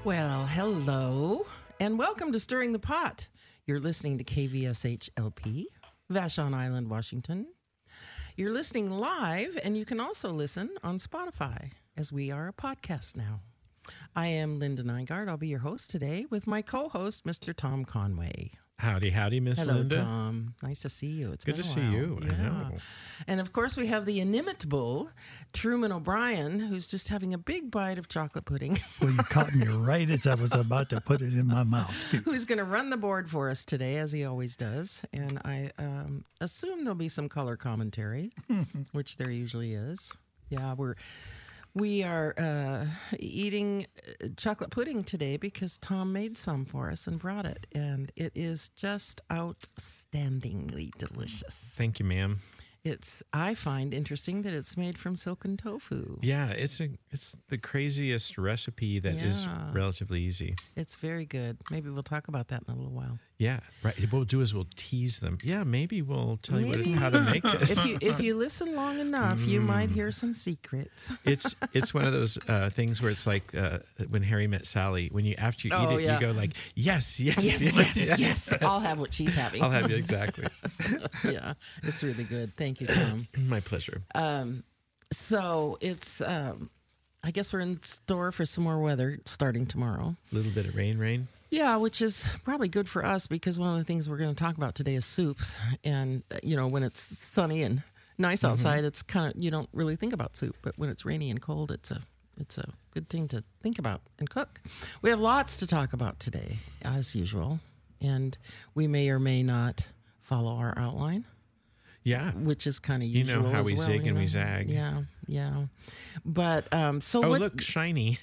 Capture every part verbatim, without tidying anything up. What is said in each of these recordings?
Well, hello, and welcome to Stirring the Pot. You're listening to K V S H L P, Vashon Island, Washington. You're listening live, and you can also listen on Spotify, as we are a podcast now. I am Linda Nygaard. I'll be your host today with my co-host, Mister Tom Conway. Howdy, howdy, Miss Hello, Linda. Tom. Nice to see you. It's Good been to a see while. you. I Yeah. know. And of course, we have the inimitable Truman O'Brien, who's just having a big bite of chocolate pudding, Well, you caught me right as I was about to put it in my mouth. who's going to run the board for us today, as he always does. And I um, assume there'll be some color commentary, which there usually is. Yeah, we're we are uh, eating uh, chocolate pudding today because Tom made some for us and brought it, and it is just outstandingly delicious. Thank you, ma'am. It's I find interesting that it's made from silken tofu. Yeah, it's a it's the craziest recipe that is Yeah. relatively easy. It's very good. Maybe we'll talk about that in a little while. Yeah, right. What we'll do is we'll tease them. Yeah, maybe we'll tell Maybe. you what, how to make it. If you if you listen long enough, you might hear some secrets. It's it's one of those uh, things where it's like uh, when Harry met Sally. When you after you Oh, eat it, yeah. you go like yes, yes, Yes, yes, yes. I'll have what she's having. I'll have you exactly. Yeah, it's really good. Thank you, Tom. My pleasure. Um, so it's um, I guess we're in store for some more weather starting tomorrow. A little bit of rain, rain. Yeah, which is probably good for us because one of the things we're going to talk about today is soups. And, uh, you know, when it's sunny and nice outside, it's kind of, you don't really think about soup. But when it's rainy and cold, it's a it's a good thing to think about and cook. We have lots to talk about today, as usual. And we may or may not follow our outline, Yeah. which is kind of You usual know how as we well, zig you and we know? zag. Yeah, yeah. But um, so Oh, what? look, shiny.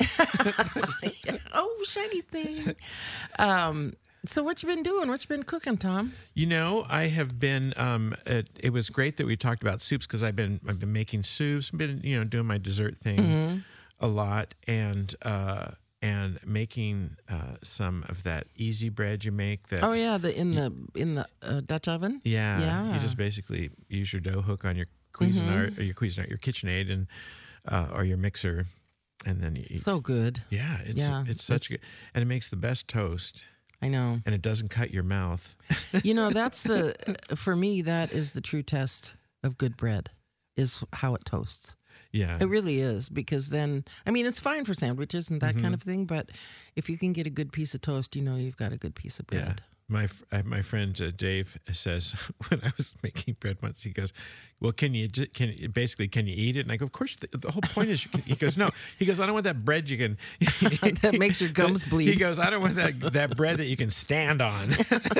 Oh, shiny thing. Um, so what you been doing? What you been cooking, Tom? You know, I have been. Um, it, it was great that we talked about soups because I've been I've been making soups. Been you know doing my dessert thing Mm-hmm. a lot and uh, and making uh, some of that easy bread you make. That Oh yeah, the in the in the uh, Dutch oven. yeah, Yeah. you just basically use your dough hook on your Cuisinart Mm-hmm. or your Cuisinart, your KitchenAid, and uh, or your mixer, and then you. you So good. yeah, it's Yeah, it's such it's- good, and it makes the best toast, I know. and it doesn't cut your mouth. You know, that's the for me that is the true test of good bread is how it toasts. Yeah, It really is because then I mean it's fine for sandwiches and that Mm-hmm. kind of thing, but if you can get a good piece of toast, you know you've got a good piece of Yeah. bread. My f- uh, my friend uh, Dave says when I was making bread once, he goes, "Well, can you ju- can you- basically can you eat it?" And I go, "Of course." The, the whole point is, you can, he goes, "No." He goes, "I don't want that bread you can That makes your gums bleed. He goes, "I don't want that that bread that you can stand on."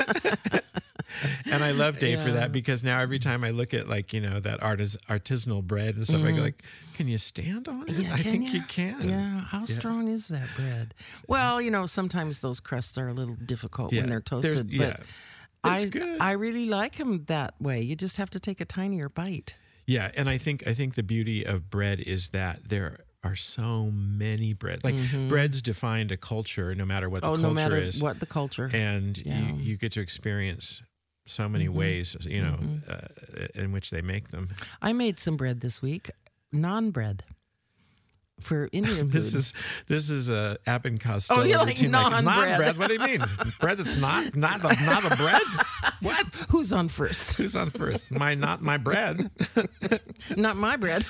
And I love Dave for Yeah. that because now every time I look at like you know that artis- artisanal bread and stuff, I go like, "Can you stand on it?" Yeah, I can think ya? you can. Yeah, how strong is that bread? Well, you know, sometimes those crusts are a little difficult Yeah, when they're they're- toasted, yeah. but I It's good. I really like them that way. You just have to take a tinier bite. Yeah, and I think I think the beauty of bread is that there are so many bread. Like bread's defined a culture, no matter what the oh, culture no matter is, what the culture. and Yeah. Mm-hmm. you, you get to experience so many ways, you know, uh, in which they make them. I made some bread this week, non-bread for Indian food. This is this is a Abbott and Costello Oh, you like routine. non-bread. non-bread. What do you mean? Bread that's not not a, not a bread? What? Who's on first? Who's on first? My not my bread. Not my bread.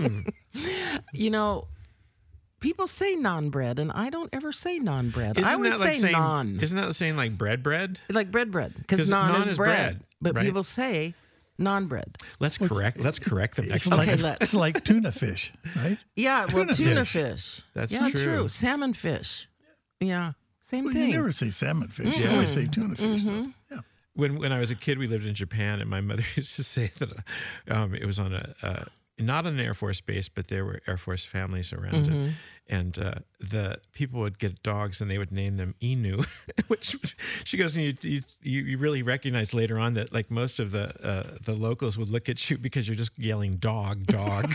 You know, people say non-bread, and I don't ever say non-bread. I always that like say saying, non. Isn't that saying like bread bread? Like bread bread, because 'Cause non, non is, is bread. bread, But right? people say non-bread. Let's correct. Let's correct them It's next Okay, like, time. let's. it's like tuna fish, right? Yeah, well, Tuna tuna fish. fish. That's yeah, true. Salmon fish. Yeah, same Well, thing. you never say salmon fish. You always say tuna fish. though. Yeah. When when I was a kid, we lived in Japan, and my mother used to say that um, it was on a uh, not on an Air Force base, but there were Air Force families around, and, and uh, the people would get dogs, and they would name them Inu, which she goes, and you, you you really recognize later on that like most of the uh, the locals would look at you because you're just yelling dog, dog.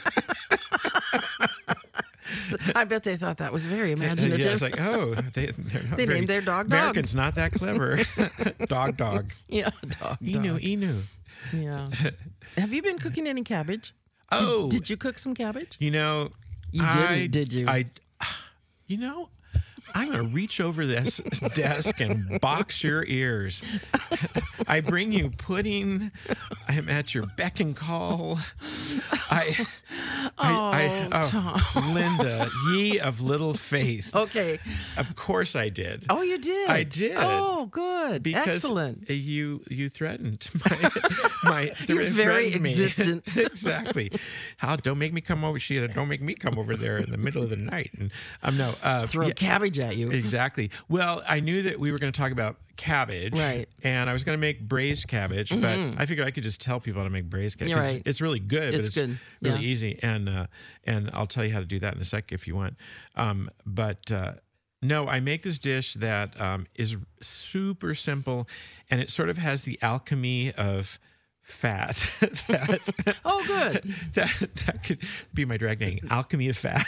I bet they thought that was very imaginative. Yeah, it's like, oh, they, they're not They very, named their dog Dog. Americans not that clever. Dog, dog. yeah, dog, Inu, dog. Inu. Yeah. Have you been cooking any cabbage? Oh, Did, did you cook some cabbage? you know, You I, didn't, did you? I, you know, I'm going to reach over this desk and box your ears. I bring you pudding. I'm at your beck and call. I, I, Oh, I, oh Tom. Linda, ye of little faith. Okay. Of course I did. Oh, you did? I did. Oh, good. Because Excellent. you you threatened my my Your very threatened me. existence. Exactly. How don't make me come over. She said, don't make me come over there in the middle of the night. And um no uh, Throw yeah, cabbage at you. exactly. Well, I knew that we were going to talk about cabbage, Right. And I was going to make braised cabbage, but I figured I could just tell people how to make braised cabbage. You're 'cause right. It's really good. but It's it's good. really Yeah. easy, and uh, and I'll tell you how to do that in a sec if you want. Um, but uh, no, I make this dish that um, is super simple, and it sort of has the alchemy of fat. that, Oh, good. that that could be my drag name, alchemy of fat.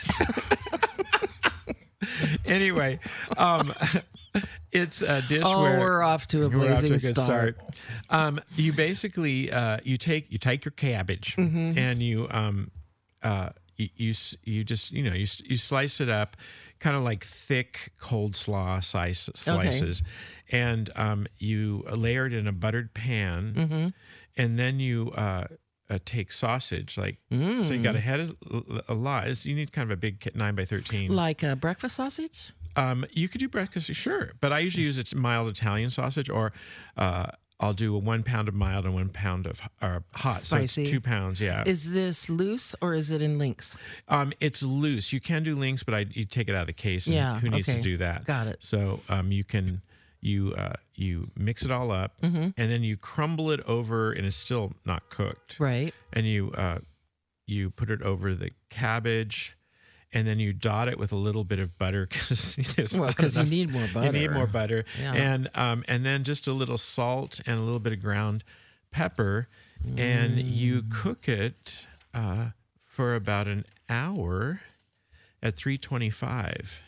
Anyway, um, it's a dish Oh, where we're off to a we're off to blazing a good start. start. Um, you basically uh, you take you take your cabbage Mm-hmm. and you um uh you, you s- you just you know you s- you slice it up, kind of like thick coleslaw size slices, and um you layer it in a buttered pan, Mm-hmm. and then you uh. Uh, take sausage, like so you got a head of a lot. It's, you need kind of a big ki- nine by thirteen. Like a breakfast sausage? Um, you could do breakfast, sure, but I usually use it mild Italian sausage, or uh, I'll do a one pound of mild and one pound of uh, hot, so Spicy. it's two pounds. Yeah, Is this loose or is it in links? um, it's loose. You can do links, but I you take it out of the case. And Yeah, who needs okay. to do that? Got it. So um, you can you uh, you mix it all up, Mm-hmm. and then you crumble it over, and it's still not cooked. Right. And you uh, you put it over the cabbage, and then you dot it with a little bit of butter because Well, because you need more butter. You need more butter, Yeah. and um, and then just a little salt and a little bit of ground pepper, and you cook it uh, for about an hour at three twenty-five,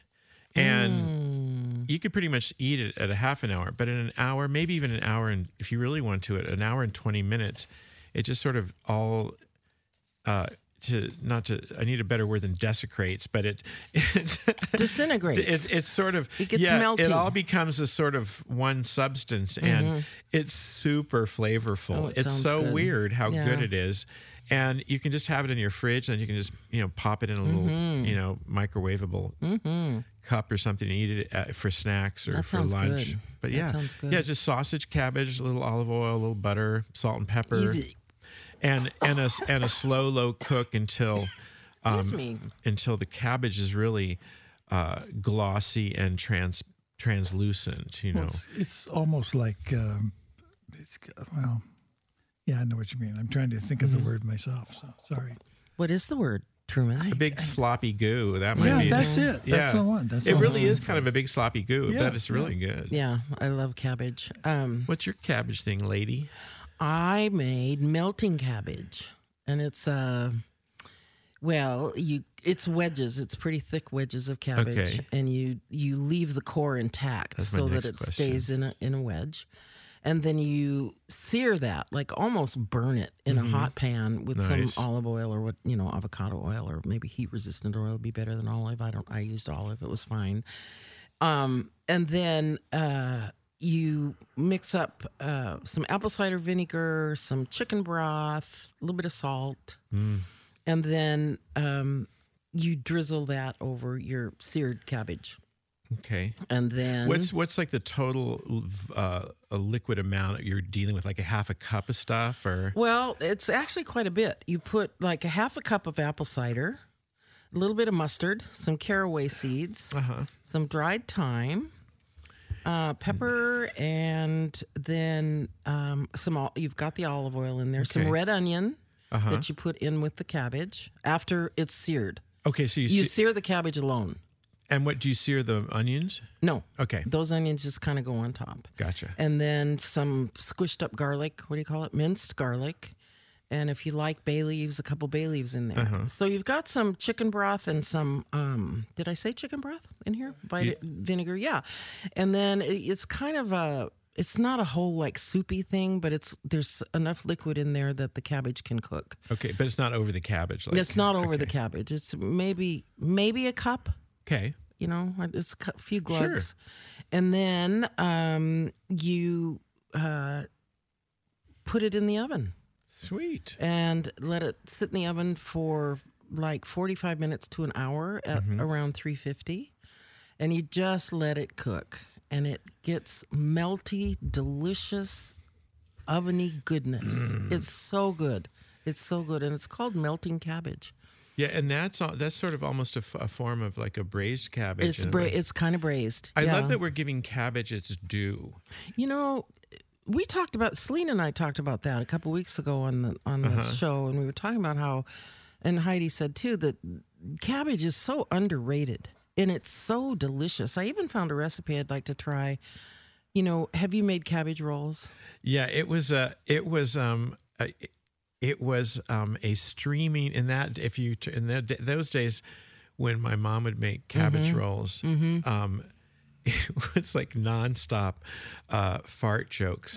and you could pretty much eat it at a half an hour. But in an hour, maybe even an hour, and if you really want to, it an hour and twenty minutes, it just sort of all. Uh, to not to, I need a better word than desecrates, but it, it Disintegrates. It's, it's sort of It gets yeah, melty. It all becomes a sort of one substance, and it's super flavorful. Oh, it it's sounds so good. weird how Yeah. good it is, and you can just have it in your fridge, and you can just you know pop it in a little Mm-hmm. you know microwavable cup or something, and eat it uh, for snacks or That for sounds lunch. good. But That yeah, sounds good. yeah, just sausage, cabbage, a little olive oil, a little butter, salt and pepper, Easy. and and a and a slow low cook until. Excuse Um, me. until the cabbage is really uh, glossy and trans translucent, you know. Well, it's, it's almost like, um, it's, well, yeah, I know what you mean. I'm trying to think of the word myself, so sorry. What is the word, Truman? A big sloppy goo. That might Yeah, be. that's it. That's Yeah. the one. That's It the really one. is kind of a big sloppy goo, Yeah, but it's really good. Yeah, I love cabbage. Um, What's your cabbage thing, lady? I made melting cabbage, and it's uh, well, you it's wedges. It's pretty thick wedges of cabbage, Okay. and you you leave the core intact That's my so that next it question. stays in a in a wedge, and then you sear that, like almost burn it in a hot pan with Mm-hmm. Nice. some olive oil or what you know avocado oil or maybe heat resistant oil would be better than olive. I don't. I used olive. It was fine. Um, and then uh, you mix up uh, some apple cider vinegar, some chicken broth, a little bit of salt, Mm. and then um, you drizzle that over your seared cabbage. Okay. And then What's what's like the total uh, a liquid amount you're dealing with? Like a half a cup of stuff, or well, it's actually quite a bit. You put like a half a cup of apple cider, a little bit of mustard, some caraway seeds, uh huh. some dried thyme, uh, pepper, and then um, some. ol- You've got the olive oil in there. Some Okay. red onion Uh huh. that you put in with the cabbage after it's seared. Okay, so you, You se- sear the cabbage alone. and what do you sear the onions? No, Okay, those onions just kind of go on top, gotcha. and then some squished up garlic. What do you call it? Minced garlic. And if you like bay leaves, a couple bay leaves in there. Uh-huh. So you've got some chicken broth and some, um, did I say chicken broth in here? Vit- vinegar, yeah. And then it, it's kind of a, it's not a whole like soupy thing, but it's there's enough liquid in there that the cabbage can cook. Okay, but it's not over the cabbage. Like, It's not over the okay. cabbage. It's maybe maybe a cup. Okay, you know, just a few glugs. Sure. And then um, you uh, put it in the oven. Sweet. And let it sit in the oven for like forty-five minutes to an hour at mm-hmm. around three fifty. And you just let it cook. And it gets melty, delicious, oveny goodness. Mm. It's so good. It's so good. And it's called melting cabbage. Yeah, and that's that's sort of almost a, f- a form of like a braised cabbage. It's bra- it's kind of braised. I yeah. love that we're giving cabbage its due. You know, we talked about, Selena and I talked about that a couple weeks ago on the on the uh-huh. show, and we were talking about how, and Heidi said too, that cabbage is so underrated. And it's so delicious. I even found a recipe I'd like to try. You know, have you made cabbage rolls? Yeah, it was a, it was um, a, it was um, a streaming in that if you in the, those days when my mom would make cabbage mm-hmm. rolls, mm-hmm. Um, it was like nonstop uh, fart jokes.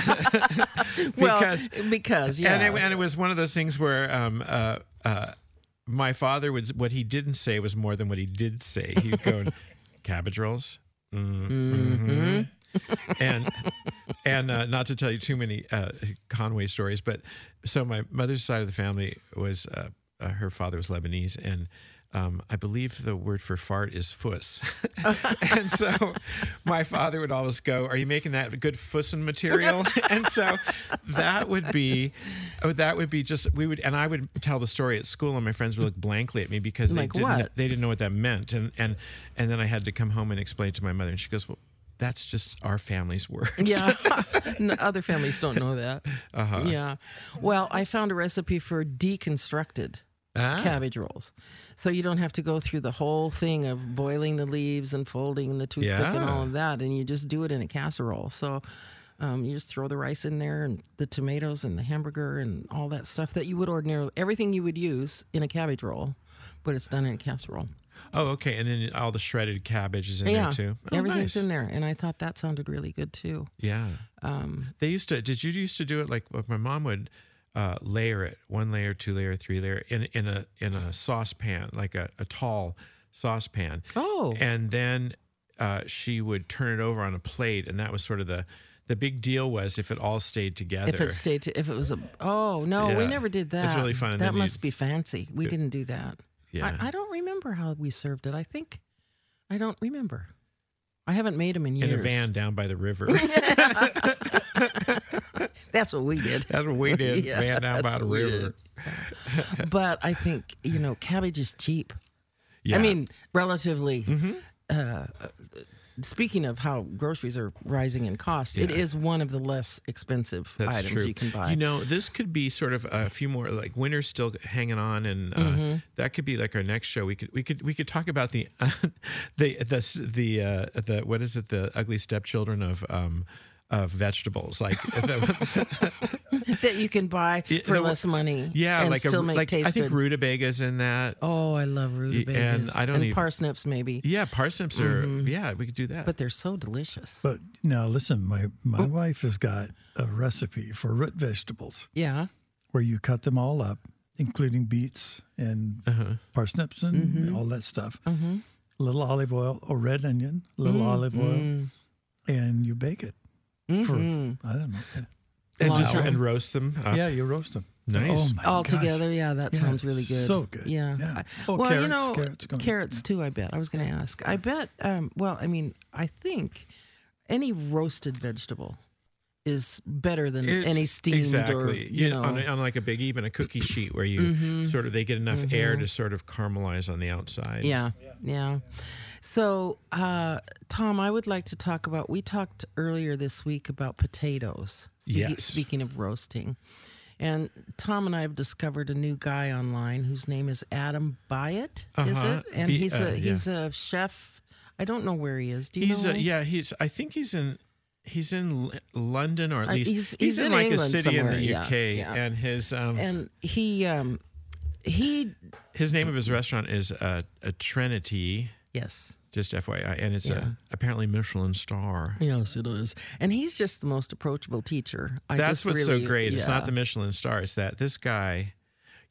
because well, because yeah, and it, and it was one of those things where um, uh, uh, my father would, what he didn't say was more than what he did say. He would go, cabbage rolls? Mm-hmm. Mm-hmm. and and uh, not to tell you too many uh, Conway stories, but so my mother's side of the family was, uh, uh, her father was Lebanese, and um, I believe the word for fart is fuss. And so my father would always go, are you making that good fussin' material? And so that would be, oh, that would be just, we would, and I would tell the story at school and my friends would look blankly at me because they, like didn't, what? they didn't know what that meant. And, and, and then I had to come home and explain it to my mother, and she goes, well, that's just our family's word. Yeah. No, other families don't know that. Uh-huh. Yeah. Well, I found a recipe for deconstructed ah. cabbage rolls. So you don't have to go through the whole thing of boiling the leaves and folding the toothpick yeah. and all of that. And you just do it in a casserole. So um, you just throw the rice in there and the tomatoes and the hamburger and all that stuff that you would ordinarily, everything you would use in a cabbage roll, but it's done in a casserole. Oh, okay. And then all the shredded cabbage is in yeah, there too. Oh, everything's nice. in there. And I thought that sounded really good too. Yeah. Um, they used to, did you used to do it like, like my mom would uh, layer it, one layer, two layer, three layer in, in a, in a saucepan, like a, a tall saucepan. Oh. And then uh, she would turn it over on a plate. And that was sort of the, the big deal was if it all stayed together. If it stayed, to, if it was a, oh no, yeah. we never did that. It's really fun. And that must be fancy. We it, didn't do that. Yeah. I, I don't remember how we served it. I think, I don't remember. I haven't made them in years. In a van down by the river. That's what we did. That's what we did. Yeah, van down by the river. But I think, you know, cabbage is cheap. Yeah. I mean, relatively. Mm-hmm. Uh, speaking of how groceries are rising in cost, yeah. it is one of the less expensive That's items true. you can buy. You know, this could be sort of a few more, like winter's still hanging on, and uh, mm-hmm. that could be like our next show. We could we could we could talk about the uh, the the the uh, the what is it, the ugly stepchildren of um of vegetables, like that you can buy for the, less money. Yeah, and like still a, make like taste I think good. rutabagas in that. Oh, I love rutabagas. And I don't and even, parsnips maybe. Yeah, parsnips are. Mm-hmm. Yeah, we could do that. But they're so delicious. But now listen, my my wife has got a recipe for root vegetables. Yeah, where you cut them all up, including beets and uh-huh. parsnips and mm-hmm. all that stuff. Mm-hmm. A little olive oil, a red onion, a little mm-hmm. olive oil, and you bake it. Mm-hmm. For, I don't know. And wow. just and roast them up. Yeah, you roast them. Nice. Oh my All gosh. together, yeah, that yeah, sounds really good. So good. Yeah. yeah. I, oh, well, carrots, you know, carrots, carrots too, I bet. I was going to ask. I bet, um, well, I mean, I think any roasted vegetable is better than It's, any steamed exactly. or, you yeah, know. On, on like a big, even a cookie sheet where you mm-hmm. sort of, they get enough mm-hmm. air to sort of caramelize on the outside. Yeah, yeah. yeah. So, uh, Tom, I would like to talk about, we talked earlier this week about potatoes. Yes. Speaking of roasting. And Tom and I have discovered a new guy online whose name is Adam Byatt, uh-huh. is it? And Be, he's uh, a yeah. he's a chef. I don't know where he is. Do you he's know? A, yeah, he's. I think he's in. He's in L- London, or at Uh, least he's- he's, he's in, in like England a city somewhere, in the yeah, U K. yeah. And his um, And he um, he his name of his restaurant is uh, a Trinity. yes. Just F Y I, and it's Yeah. a apparently Michelin star. Yes, it is. And he's just the most approachable teacher. I That's just what's really, so great. It's yeah. not the Michelin star. It's that this guy,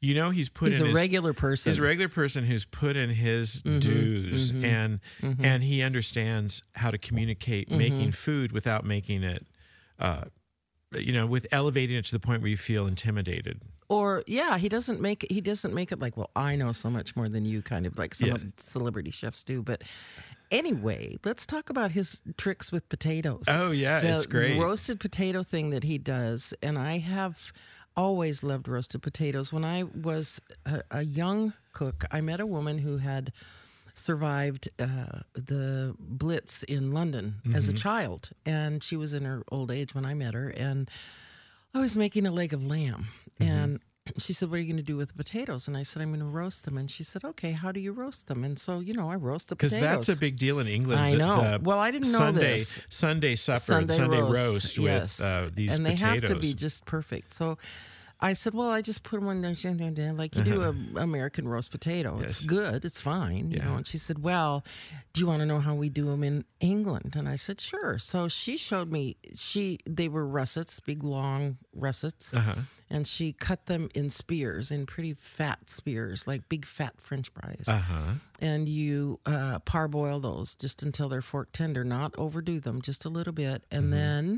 you know he's put He's in a his, regular person. He's a regular person who's put in his Mm-hmm, dues, mm-hmm, and mm-hmm. and he understands how to communicate Mm-hmm. making food without making it, uh, you know, with elevating it to the point where you feel intimidated. Or yeah, he doesn't make it. He doesn't make it like, well, I know so much more than you, kind of like some Yeah. of celebrity chefs do. But anyway, let's talk about his tricks with potatoes. Oh yeah, the it's great. roasted potato thing that he does, and I have always loved roasted potatoes. When I was a, a young cook, I met a woman who had survived uh, the Blitz in London as a child, and she was in her old age when I met her, and I was making a leg of lamb, and she said, "What are you going to do with the potatoes?" And I said, "I'm going to roast them." And she said, "Okay, how do you roast them?" And so, you know, I roast the Because potatoes. that's a big deal in England. I the- know. the Well, I didn't know Sunday, this. Sunday supper, Sunday, Sunday roast, roast yes. with uh, these and they potatoes. have to be just perfect. So I said, well, I just put them on there like you do a American roast potato. It's Yes. good. It's fine. You Yeah. know. And she said, well, do you want to know how we do them in England? And I said, sure. So she showed me. She they were russets, big long russets, Uh-huh. and she cut them in spears, in pretty fat spears, like big fat French fries. Uh-huh. And you uh, parboil those just until they're fork tender, not overdo them, just a little bit, and then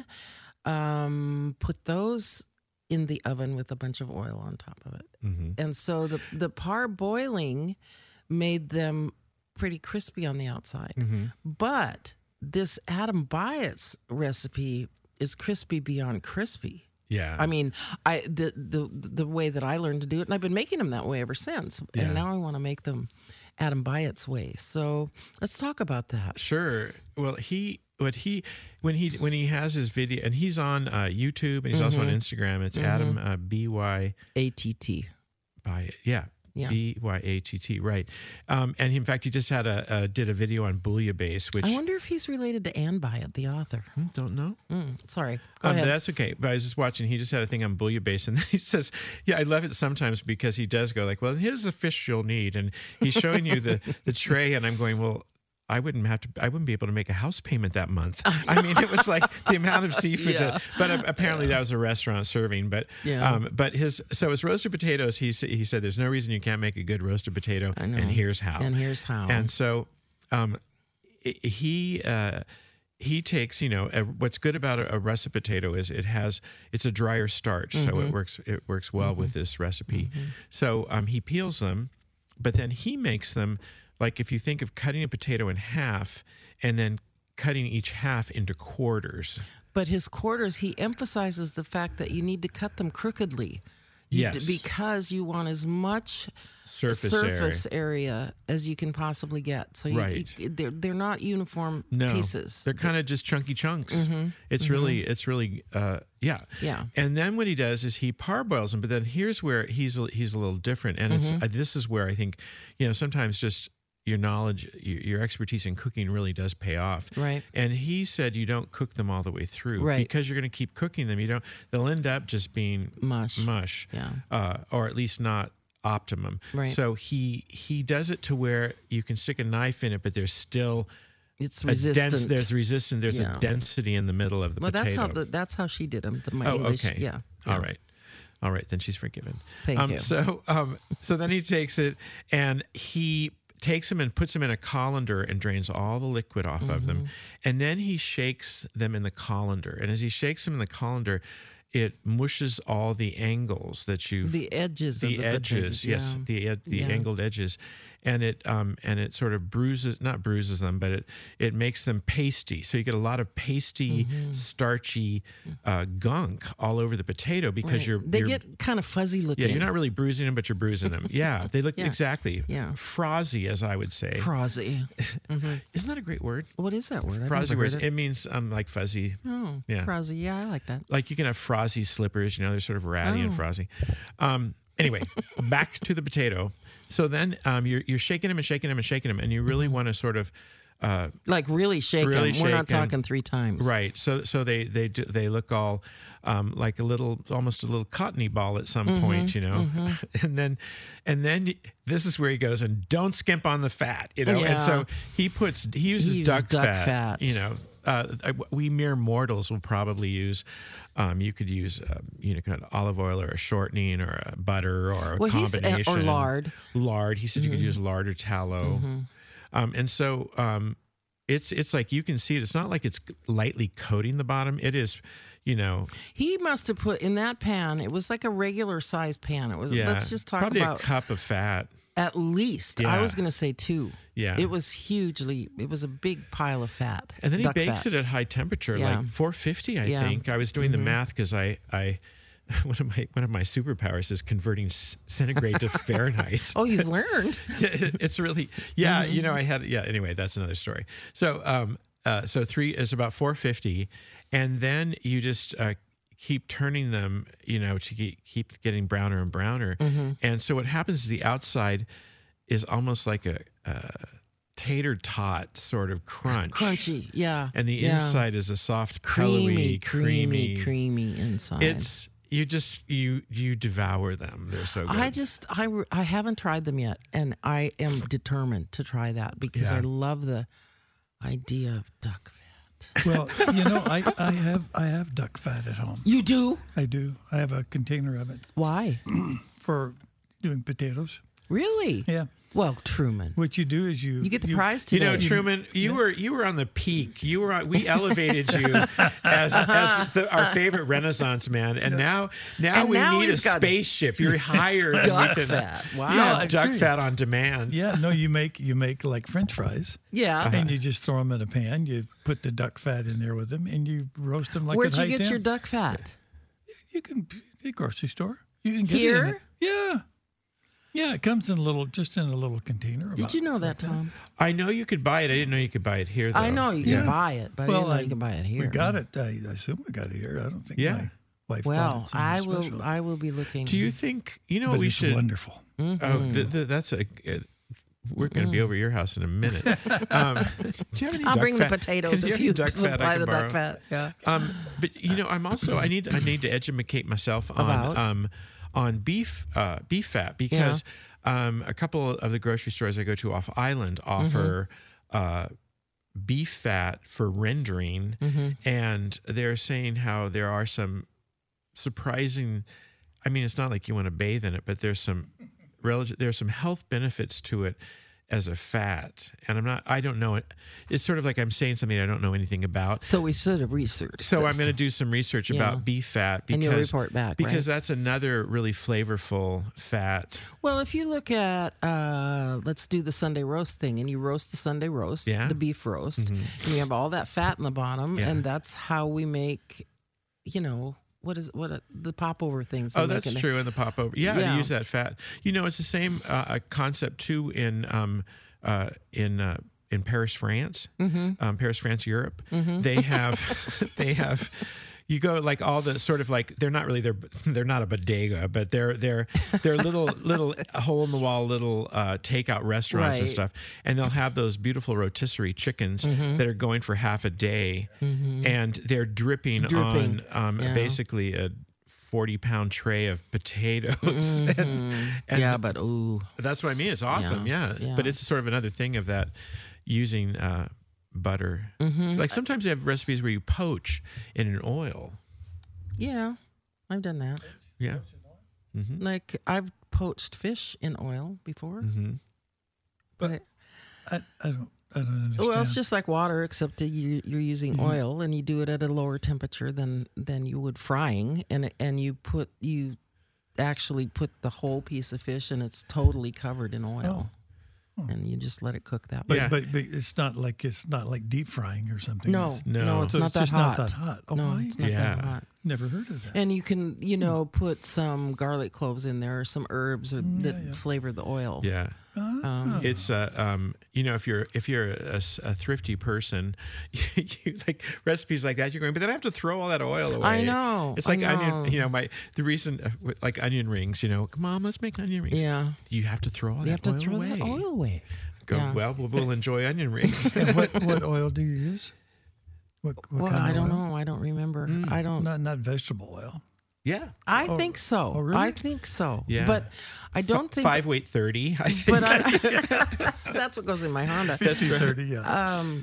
um, put those in the oven with a bunch of oil on top of it. Mm-hmm. And so the the parboiling made them pretty crispy on the outside. Mm-hmm. But this Adam Byatt's recipe is crispy beyond crispy. Yeah. I mean, I the the the way that I learned to do it, and I've been making them that way ever since. Yeah. And now I want to make them Adam Byatt's way. So let's talk about that. Sure. Well, he what he when he when he has his video, and he's on uh, YouTube, and he's also on Instagram. It's Adam uh, B Y A T T. by yeah. Yeah. B Y A T T, right? Um, and he, in fact, he just had a uh, did a video on bouillabaisse, which I wonder if he's related to Anne Byatt, the author. Hmm, don't know. Mm, sorry. Go Um, ahead. that's okay. But I was just watching. He just had a thing on bouillabaisse, and then he says, "Yeah, I love it sometimes because he does go like, well, here's the fish you'll need,' and he's showing you the the tray, and I'm going, well." I wouldn't have to. I wouldn't be able to make a house payment that month. I mean, it was like the amount of seafood. Yeah. That, but uh, apparently, that was a restaurant serving. But Yeah. um, but his so his roasted potatoes. He sa- he said, "There's no reason you can't make a good roasted potato, I know. and here's how." And here's how. And so, um, i- he uh, he takes you know a, what's good about a, a russet potato is it has it's a drier starch, so Mm-hmm. it works it works well with this recipe. So um, he peels them, but then he makes them like if you think of cutting a potato in half and then cutting each half into quarters. But his quarters, he emphasizes the fact that you need to cut them crookedly. You d- Yes. because you want as much Surface, surface area. as you can possibly get. So you, Right. you, they're they're not uniform No, pieces. they're kind of just chunky chunks. It's really, it's really, uh, yeah, Yeah. And then what he does is he parboils them. But then here's where he's a- he's a little different, and it's uh, this is where I think you know sometimes just your knowledge, your, your expertise in cooking really does pay off. Right. And he said you don't cook them all the way through, Right. Because you're going to keep cooking them. You don't. They'll end up just being Mush. mush, Yeah. uh, or at least not optimum. Right. So he he does it to where you can stick a knife in it, but there's still It's a resistant. dense, there's resistance. There's Yeah. a density in the middle of the well, that's potato. how the, that's how she did them. The, my oh, English, okay. Yeah. All yeah. right. All right. Then she's forgiven. Thank um, you. So, um, so then he takes it and he takes them and puts them in a colander and drains all the liquid off of Mm-hmm. them, and then he shakes them in the colander. And as he shakes them in the colander, it mushes all the angles that you've The edges the of the edges, potato, yes, yeah. the ed, the Yeah. angled edges, and it um and it sort of bruises, not bruises them, but it it makes them pasty. So you get a lot of pasty, Mm-hmm. starchy uh, gunk all over the potato because Right. you're they you're, get kind of fuzzy looking. yeah, you're not really bruising them, but you're bruising them. Yeah, they look Yeah. exactly Yeah. frothy, as I would say. frothy. Isn't that a great word? What is that word? I've Frothy never words. heard It. it. means um like fuzzy. Oh, Yeah. frothy. Yeah, I like that. Like you can have frothy slippers, you know, they're sort of ratty and Oh. frothy. Um, anyway, back to the potato. So then um, you're you're shaking them and shaking them and shaking them, and you really want to sort of uh, Like really shake Really them. We're not shake 'em. talking three times. right. So so they they do, they look all um, like a little, almost a little cottony ball at some point, you know, and then and then this is where he goes and don't skimp on the fat, you know, and so Yeah. he puts he uses He uses duck, duck fat, fat. you know. uh, we mere mortals will probably use. Um, you could use, uh, you know, kind of olive oil or a shortening or a butter or a Well, he's- combination. or lard. Lard. He said you could use lard or tallow. Um, and so um, it's it's like you can see it. It's not like it's lightly coating the bottom. It is, you know, He must have put in that pan. It was like a regular size pan. It was. yeah. Let's just talk probably about a cup of fat. at least. Yeah. I was going to say two. Yeah. It was hugely. It was a big pile of fat. And then he duck bakes fat. it at high temperature, Yeah. like four fifty, I Yeah. think. I was doing the math because I, I, one of my one of my superpowers is converting c- centigrade to Fahrenheit. Oh, you've learned. It's really, yeah, you know, I had, yeah. Anyway, that's another story. So, um, uh, so three is about four fifty, and then you just uh, keep turning them, you know, to keep, keep getting browner and browner. And so what happens is the outside is almost like a, a tater tot sort of crunch. Crunchy. Yeah. And the yeah. inside is a soft, creamy, pillowy, creamy, creamy inside. It's you just you you devour them. They're so good. I just I, re- I haven't tried them yet, and I am determined to try that because Yeah. I love the idea of duck fat. Well, you know, I, I have I have duck fat at home. You do? I do. I have a container of it Why? for doing potatoes. Really? Yeah. Well, Truman, What you do is you you get the you, prize you today. know, Truman, you were you were on the peak. You were on, we elevated you as as the, our favorite Renaissance man, and now now And we now need a he's got spaceship. You're hired. and we duck can- fat. Wow. Yeah, I'm duck serious. fat on demand. Yeah, no, you make you make like French fries, Yeah. and you just throw them in a pan. You put the duck fat in there with them, and you roast them like Where'd at you high get temp. your duck fat? You can the grocery store. You can get it in Here? it. Yeah, yeah. It comes in a little, just in a little container. Did about you know like that, Tom? I know you could buy it. I didn't know you could buy it here. Though. I know you can Yeah. buy it, but I Well, didn't know I- you can buy it here. We got it. I, I assume we got it here. I don't think Yeah. my wife bought Well, it somewhere I will. special. I will be looking. Do you think you know but we it's should? wonderful. Mm-hmm. Oh, th- th- that's a. Uh, we're going to be over your house in a minute. Um, do you have any I'll duck bring fat? the potatoes Do you if have any you duck fat I supply can the borrow? duck fat. Yeah. Um, but you know, I'm also I need I need to educate myself on About? um on beef uh beef fat because um a couple of the grocery stores I go to off island offer uh beef fat for rendering, and they're saying how there are some surprising. I mean, it's not like you want to bathe in it, but there's some relative there's some health benefits to it as a fat, and I'm not. I don't know it. It's sort of like I'm saying something I don't know anything about. So we should have researched. So this. I'm going to do some research Yeah. about beef fat because And you'll report back, because right? that's another really flavorful fat. Well, if you look at, uh, let's do the Sunday roast thing, and you roast the Sunday roast, Yeah. the beef roast, and you have all that fat in the bottom, Yeah. and that's how we make, you know, what is what a, the popover things. Oh, they that's make in true. In the popover, yeah, Yeah. to use that fat. You know, it's the same uh, concept too in um, uh, in uh, in Paris, France, Mm-hmm. um, Paris, France, Europe. They have they have. You go like all the sort of like they're not really they're they're not a bodega, but they're they're they're little little hole in the wall little uh, takeout restaurants and Right. stuff, and they'll have those beautiful rotisserie chickens Mm-hmm. that are going for half a day, and they're dripping, Dripping, on um, yeah. basically a forty pound tray of potatoes, and, and yeah, but ooh, that's what I mean. It's awesome, yeah, Yeah, yeah. but it's sort of another thing of that using. Uh, butter Mm-hmm. like sometimes they have recipes where you poach in an oil. yeah, I've done that. Yeah. Like I've poached fish in oil before, Mm-hmm. but it, I, I don't. I don't understand. well, it's just like water, except that you, you're using oil, and you do it at a lower temperature than than you would frying, and it- and you put you actually put the whole piece of fish, and it's totally covered in oil, and you just let it cook that But, way. Yeah. but but it's not like it's not like deep frying or something. No, It's, No. no, it's so not it's that just hot. not that hot. Oh, No, I it's not Yeah. that hot. never heard of that. And you can, you know, put some garlic cloves in there, or some herbs, or that yeah. flavor the oil. Yeah. Um, It's uh, um, you know, if you're if you're a, s- a thrifty person, you, you like recipes like that. You're going, but then I have to throw all that oil away. I know, It's I like know. onion. You know, my the reason uh, w- like onion rings. You know, Mom, let's make onion rings. Yeah, You have to throw all you that have to oil throw away. that oil away. Go Yeah. well. We'll, we'll enjoy onion rings. And what what oil do you use? What, what Well, kind I of don't oil? know. I don't remember. I don't. Not not vegetable oil. yeah. I think so. oh, really? I think so. Yeah. But I don't think. five weight thirty. I think. But I, that's what goes in my Honda. Fifty thirty. Yeah. Um,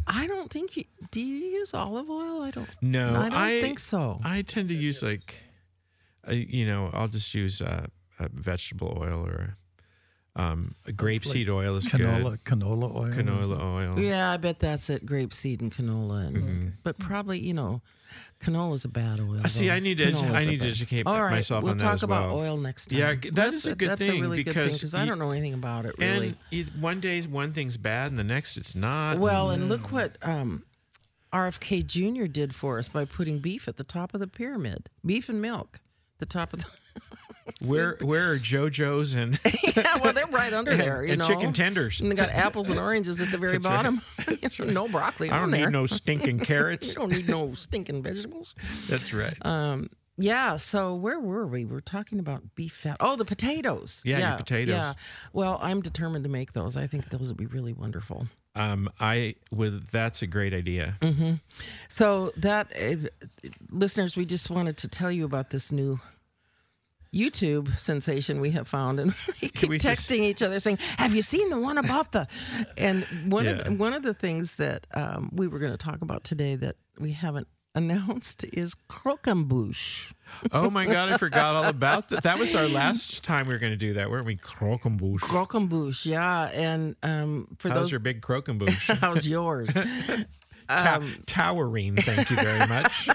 I don't think you do. You use olive oil? I don't. No, I don't I think so. I tend to use like, uh, you know, I'll just use uh, a vegetable oil or um, a grapeseed Like oil is canola, good. canola oil. Canola oil. Yeah, I bet that's it. Grapeseed and canola, and, Mm-hmm. but probably you know, canola's a bad oil. Uh, See, though. I need to edu- Canola's I a need to bad- educate All right, myself we'll on that talk as about well. oil next time. Yeah, that that's is a good that's thing a really good thing because because I you- don't know anything about it really. And you, one day one thing's bad and the next it's not. Well, and look what um, R F K Junior did for us by putting beef at the top of the pyramid. Beef and milk, the top of the. where where are JoJo's and Yeah, well, they're right under there, you and know. chicken tenders? And they got apples and oranges at the very That's right. bottom. No broccoli I on don't there. need no stinking You carrots. don't need no stinking vegetables. That's right. Um, yeah. So where were we? We're talking about beef fat. Oh, the potatoes. Yeah, your yeah, potatoes. Yeah. Well, I'm determined to make those. I think those would be really wonderful. Um, I with that's a great idea. Mm. So that, uh, listeners, we just wanted to tell you about this new YouTube sensation we have found, and we keep we just- texting each other saying, "Have you seen the one about the?" And one of Yeah. the, one of the things that um, we were going to talk about today that we haven't announced is croquembouche. Oh my God, I forgot all about that. That was our last time we were going to do that, weren't we? Croquembouche. Croquembouche, yeah. And um, for How's those, your big croquembouche? how's yours? Ta- Um, towering. Thank you very much.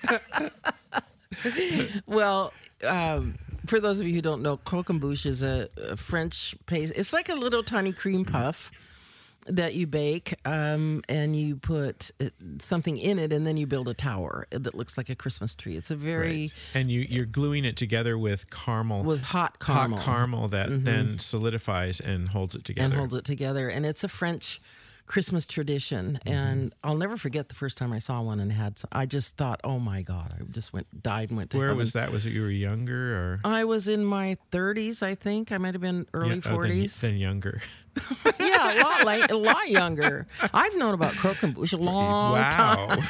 Well, um, for those of you who don't know, croquembouche is a, a French paste. It's like a little tiny cream puff that you bake, um, and you put uh, something in it, and then you build a tower that looks like a Christmas tree. It's a very Right. And you you're gluing it together with caramel, with hot caramel. hot caramel that then solidifies and holds it together. and holds it together. And it's a French Christmas tradition. Mm-hmm. And I'll never forget the first time I saw one and had. Some, I just thought, oh my God! I just went died and went to Where heaven. was that? Was it you were younger or I was in my thirties, I think. I might have been early Yeah, oh, then- forties. then, younger? Yeah, a lot, like, a lot younger. I've known about croquembouche a long time.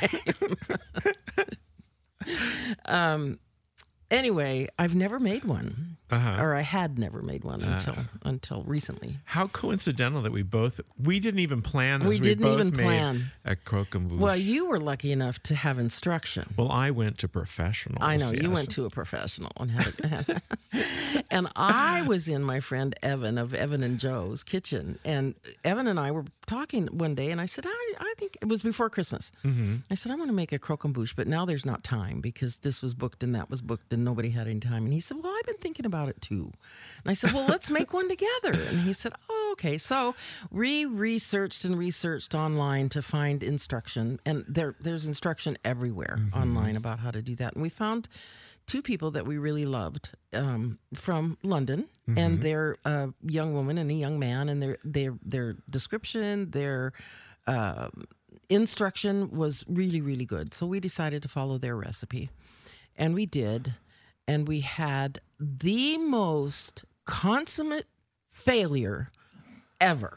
Wow. Anyway, I've never made one, Uh-huh. or I had never made one until until recently. How coincidental that we both we didn't even plan this. We didn't both even made plan. a croquembouche. Well, you were lucky enough to have instruction. Well, I went to professionals. I know you yes. went to a professional and had it. And I was in my friend Evan of Evan and Joe's kitchen, and Evan and I were talking one day, and I said, I, I think it was before Christmas. Mm-hmm. I said, I want to make a croquembouche, but now there's not time because this was booked and that was booked, and nobody had any time. And he said, well, I've been thinking about it too. And I said, well, let's make one together. And he said, oh, okay. So we researched and researched online to find instruction, and there there's instruction everywhere online about how to do that. And we found two people that we really loved um, from London, and they're a young woman and a young man, and their their their description, their uh, instruction was really really good. So we decided to follow their recipe, and we did, and we had the most consummate failure ever.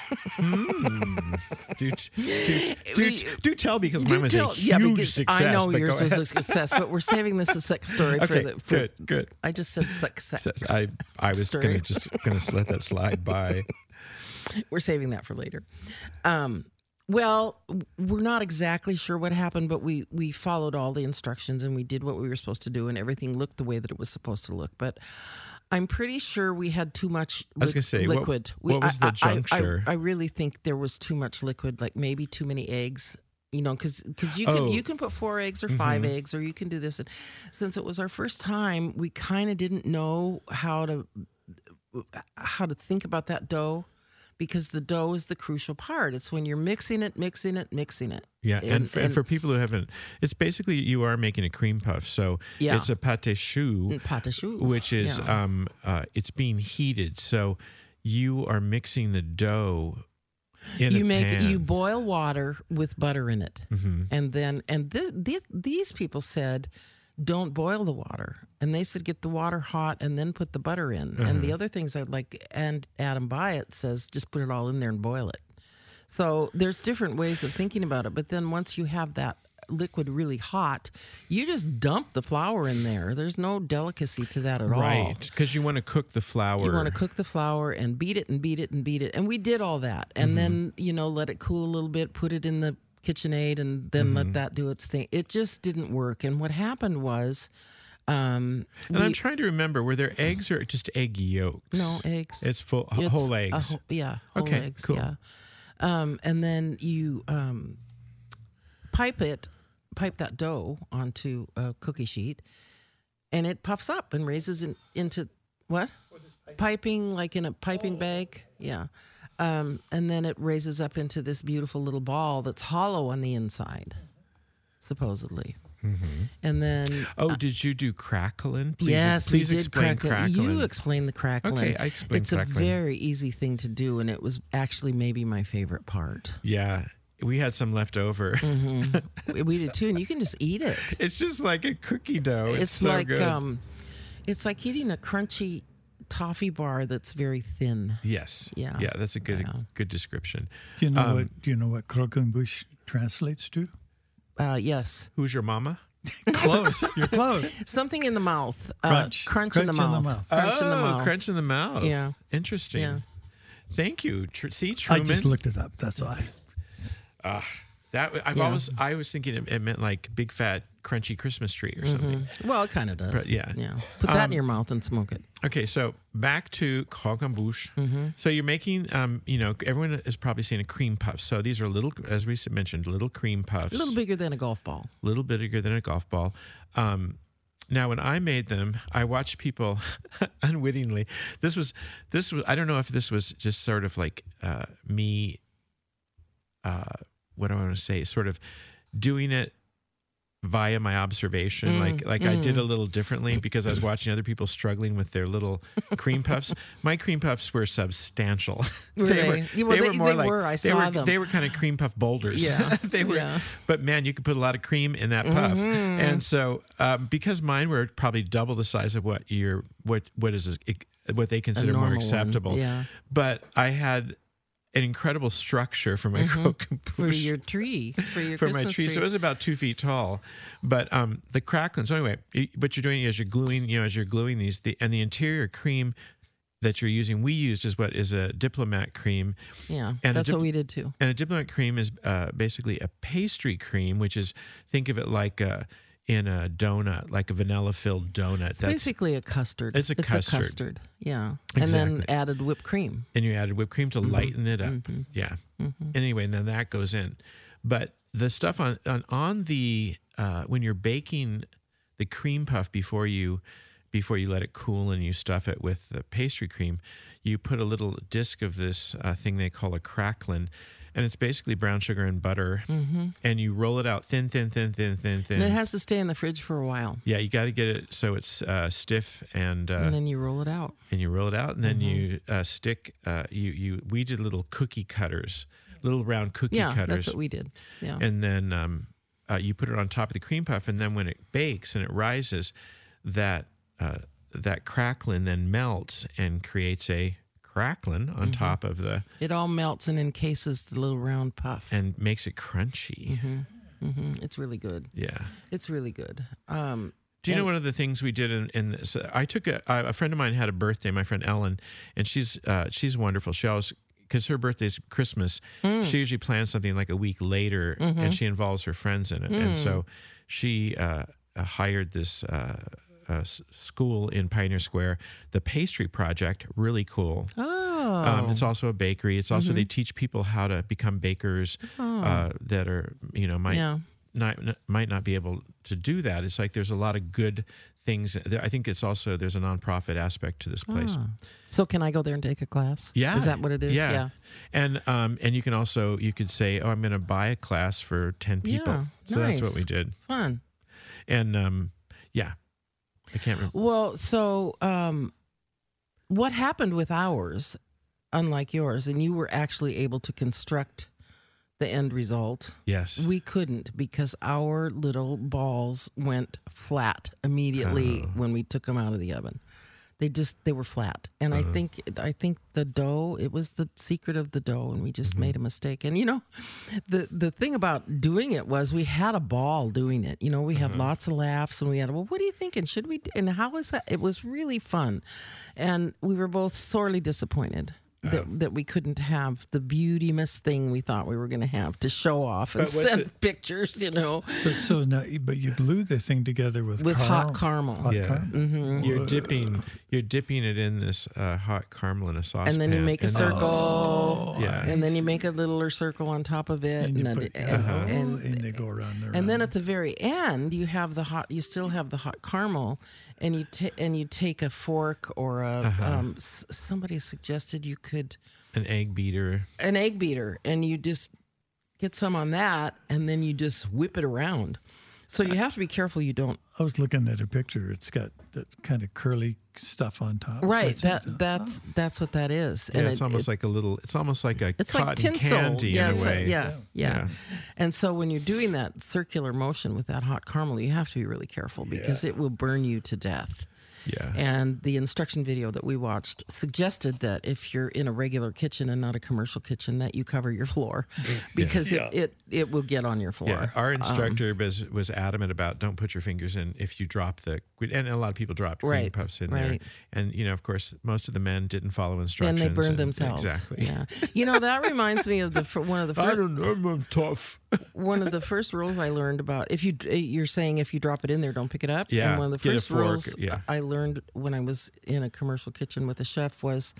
Do, do, do, We- do, do tell because Do mine was a tell- huge yeah, because success. I know but yours go was a ahead. success, but we're saving this a sex story for Okay, the for, good, good. I just said success. I I was story. gonna just gonna let that slide by. We're saving that for later. Um, well, we're not exactly sure what happened, but we we followed all the instructions and we did what we were supposed to do, and everything looked the way that it was supposed to look. But I'm pretty sure we had too much li- I was gonna say, what- liquid. what we, was the I- I- I- juncture? I, really think there was too much liquid, like maybe too many eggs. You know, because you can Oh. you can put four eggs or 5 eggs, or you can do this. And since it was our first time, we kind of didn't know how to how to think about that dough, because the dough is the crucial part. It's when you're mixing it, mixing it, mixing it. Yeah, and, And- f- and and- for people who haven't, it's basically you are making a cream puff. So Yeah. it's a pâté choux, Pâte à choux. which is Yeah. um uh it's being heated. So you are mixing the dough in you a make pan. you boil water with butter in it, Mm-hmm. and then and th- th- these people said, don't boil the water, and they said get the water hot and then put the butter in. And the other things I'd like, and Adam Byatt says just put it all in there and boil it. So there's different ways of thinking about it, but then once you have that liquid really hot, you just dump the flour in there. There's no delicacy to that at all. Right, because you want to cook the flour. You want to cook the flour and beat it and beat it and beat it. And we did all that. And mm-hmm. then, you know, let it cool a little bit, put it in the KitchenAid, and then mm-hmm. let that do its thing. It just didn't work. And what happened was... Um, and we, I'm trying to remember, were there eggs or just egg yolks? No, eggs. It's full it's whole eggs. Whole, yeah, whole okay, eggs. Cool. Yeah. Um, and then you um, pipe it, pipe that dough onto a cookie sheet, and it puffs up and raises in, into what? Piping? piping, like in a piping oh. bag. Yeah. Um, and then it raises up into this beautiful little ball that's hollow on the inside, supposedly. Mm-hmm. And then, oh, uh, did you do crackling? Please, yes, please we did explain crackling. crackling. You explain the crackling. Okay, I explain it's crackling. It's a very easy thing to do, and it was actually maybe my favorite part. Yeah, we had some left over. Mm-hmm. we did too, and you can just eat it. It's just like a cookie dough. It's, it's so like good. um, it's like eating a crunchy toffee bar that's very thin. Yes. Yeah. Yeah, that's a good yeah. good description. Do you know um, what? Do you know what croquembouche translates to? Uh, yes. Who's your mama? Close. You're close. Something in the mouth. Crunch. Uh, crunch, crunch in the mouth. In the mouth. Crunch oh, in the mouth. crunch in the mouth. Yeah. Interesting. Yeah. Thank you. Tr- see, Truman. I just looked it up. That's why. Uh, that I've yeah. always I was thinking it, it meant like big fat crunchy Christmas tree or something. Mm-hmm. Well, it kind of does. But yeah. Yeah. Put that um, in your mouth and smoke it. Okay, so back to croquembouche. Mm-hmm. So you're making, um, you know, everyone is probably seen a cream puff. So these are little, as we mentioned, little cream puffs. A little bigger than a golf ball. A little bit bigger than a golf ball. Um, now, when I made them, I watched people unwittingly. This was, this was. I don't know if this was just sort of like uh, me. Uh, what do I want to say? Sort of doing it via my observation, Mm, like like mm. I did a little differently because I was watching other people struggling with their little cream puffs. My cream puffs were substantial. Were they, they? were. Yeah, well, they, they- were more they like were. I they saw were. them. They were kind of cream puff boulders. Yeah, they were. yeah. But man, you could put a lot of cream in that puff, Mhm. and so um, because mine were probably double the size of what your what what is what they consider more normal one, acceptable. yeah. But I had an incredible structure for my Mm-hmm. croquembouche. For your tree. For your for Christmas my tree. tree. So it was about two feet tall. But um, the crackling. So anyway, y- what you're doing is you're gluing, you know, as you're gluing these, the, and the interior cream that you're using, we used is what is a Diplomat cream. Yeah, And a that's dip- what we did too. And a Diplomat cream is uh, basically a pastry cream, which is, think of it like a, in a donut, like a vanilla-filled donut. It's basically a custard. It's a custard. custard. Yeah. And then Exactly. added whipped cream. And you added whipped cream to lighten it up. Mm-hmm. Yeah. Anyway, and then that goes in. But the stuff on on, on the uh, when you're baking the cream puff before you before you let it cool and you stuff it with the pastry cream, you put a little disc of this uh, thing they call a cracklin, and it's basically brown sugar and butter, Mm-hmm. and you roll it out thin, thin, thin, thin, thin, thin. And it has to stay in the fridge for a while. yeah, you got to get it so it's uh, stiff and uh, And then you roll it out. and you roll it out, and then Mm-hmm. you uh, stick. Uh, you you we did little cookie cutters, little round cookie Yeah, cutters, that's what we did. Yeah. and then um, uh, you put it on top of the cream puff, and then when it bakes and it rises, that uh, that cracklin then melts and creates a cracklin on Mm-hmm. top of the It all melts and encases the little round puff. and makes it crunchy. hmm It's really good. Yeah. It's really good. Um, Do you know and- one of the things we did in, in this? I took a, a friend of mine had a birthday, my friend Ellen, and she's uh, she's wonderful. She always, because her birthday's Christmas, Mm. she usually plans something like a week later, Mm-hmm. and she involves her friends in it. And Mm. so she uh, uh, hired this uh, uh, s- school in Pioneer Square, the Pastry Project, really cool. Oh. Um, it's also a bakery. It's also Mm-hmm. they teach people how to become bakers uh, that are you know might Oh. yeah. not might not be able to do that. It's like there's a lot of good things. There, I think it's also there's a nonprofit aspect to this place. Ah. So can I go there and take a class? Yeah, Is that what it is? Yeah, Yeah. and um and you can also you could say, oh, I'm going to buy a class for ten people. Yeah, So that's what nice. we did. Fun. And um yeah, I can't remember. Well, so um, what happened with ours, unlike yours, and you were actually able to construct the end result. Yes, We couldn't because our little balls went flat immediately Oh. when we took them out of the oven. They just they were flat, and Uh-huh. I think I think the dough. It was the secret of the dough, and we just made a mistake. And you know, the the thing about doing it was we had a ball doing it. You know, we had lots of laughs, and we had, well, what are you thinking? Should we? do-" And how was that? It was really fun, and we were both sorely disappointed. That, that we couldn't have the beauty-mous thing we thought we were going to have to show off and But was send it- pictures, you know, But so now, but you glue the thing together with with caramel. hot caramel. Hot Yeah. caramel. Mm-hmm. You're dipping you're dipping it in this uh, hot caramel in a saucepan. And then you make a and then- circle, Yeah. and then you make a littler circle on top of it, And you then- put, and, oh, and, and they go around there. and then at the very end, you have the hot. You still have the hot caramel, and you ta- and you take a fork or a. Uh-huh. Um, s- somebody suggested you could an egg beater. an egg beater, and you just get some on that, and then you just whip it around. So you have to be careful you don't. I was looking at a picture. It's got that kind of curly stuff on top. Right. That's That it. uh, that's that's what that is. Yeah, And it's it- almost it- like a little. It's almost like a It's cotton like tinsel. candy yeah, in a it's way. like- yeah, yeah, Yeah. And so when you're doing that circular motion with that hot caramel, you have to be really careful because it will burn you to death. Yeah. And the instruction video that we watched suggested that if you're in a regular kitchen and not a commercial kitchen, that you cover your floor because Yeah. it, it, it will get on your floor. Yeah, our Um, instructor was was adamant about don't put your fingers in if you drop the, and a lot of people dropped cream Right, puffs in there, right. and you know, of course, most of the men didn't follow instructions, and they burned themselves. Exactly. Yeah. You know, that reminds me of the fir- one of the first, don't know. I'm tough. one of the first rules I learned about if you you're saying if you drop it in there, don't pick it up. Yeah, And one of the get a first fork, rules yeah. I learned when I was in a commercial kitchen with a chef was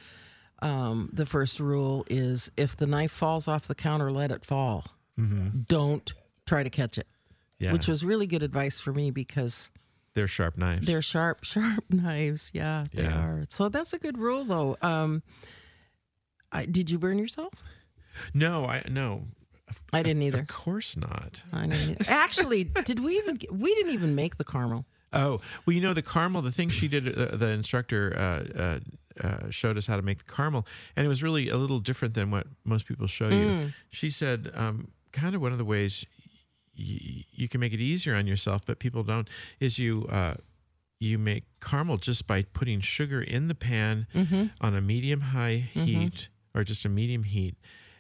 um, the first rule is if the knife falls off the counter, let it fall. Don't try to catch it. Yeah, Which was really good advice for me because they're sharp knives. they're sharp, sharp knives. Yeah, they Yeah. are. So that's a good rule, though. Um, I, did you burn yourself? no, I no. I didn't either. Of course not. I didn't either. Actually, did we even? Get, we didn't even make the caramel. Oh, well, you know, the caramel, the thing she did, uh, the instructor uh, uh, uh, showed us how to make the caramel, and it was really a little different than what most people show you. Mm. She said, um, kind of one of the ways y- you can make it easier on yourself, but people don't, is you uh, you make caramel just by putting sugar in the pan Mm-hmm. on a medium-high heat, or just a medium heat,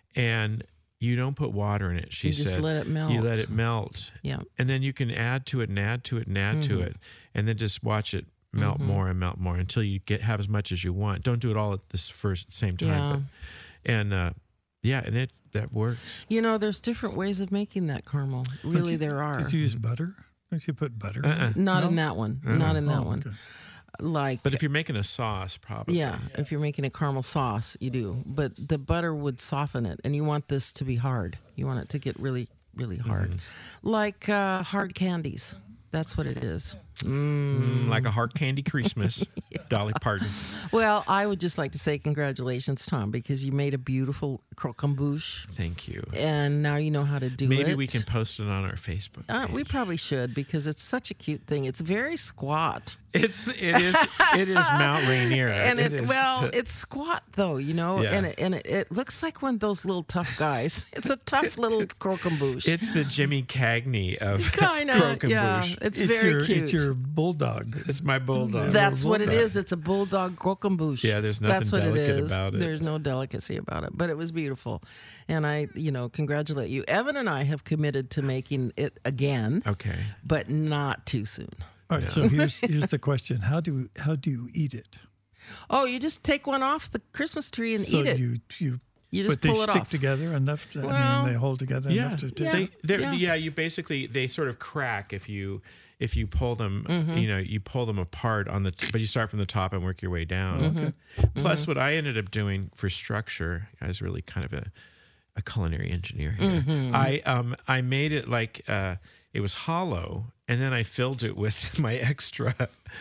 and you don't put water in it, she You said. just let it melt. You let it melt. Yeah. And then you can add to it and add to it and add to Mhm. it, and then just watch it melt Mhm. more and melt more until you get have as much as you want. Don't do it all at this first same time. Yeah. But, and uh, yeah, and it that works. You know, there's different ways of making that caramel. Really, you- there are. Did you use butter? Don't you put butter? in Uh-uh. it? Not No? in that one. Uh-uh. Not in that Oh, one. okay. Like, But if you're making a sauce, probably. yeah, if you're making a caramel sauce, you do. But the butter would soften it, and you want this to be hard. You want it to get really, really hard, Mm-hmm. like uh, hard candies. That's what it is. Mm. Mm, like a hard candy Christmas. Dolly Parton. Well, I would just like to say congratulations, Tom, because you made a beautiful croquembouche, Thank you. and now you know how to do it. Maybe we can post it on our Facebook. Uh, we page. probably should because it's such a cute thing. It's very squat. It's it is it is Mount Rainier. And it, is. well, it's squat though, you know, Yeah. and it, and it, it looks like one of those little tough guys. It's a tough little croquembouche. It's the Jimmy Cagney of kind of, croquembouche. yeah. It's, It's very your, cute. It's your bulldog. It's my bulldog. That's what it bulldog. is. It's a bulldog croquembouche. Yeah, there's nothing That's what delicate it is. about it. There's no delicacy about it, but it was beautiful, and I, you know, congratulate you. Evan and I have committed to making it again, Okay. but not too soon. All right, so here's here's the question: How do how do you eat it? Oh, you just take one off the Christmas tree and so eat it. you you You just but pull they it stick off. together enough. To, I Well, mean, they hold together Yeah, enough to. to Yeah. they they're, yeah. yeah. You basically they sort of crack if you if you pull them. Mm-hmm. You know, you pull them apart on the. T- but you start from the top and work your way down. Mm-hmm. Plus, what I ended up doing for structure, I was really kind of a a culinary engineer here. Mm-hmm. I um I made it like uh it was hollow, and then I filled it with my extra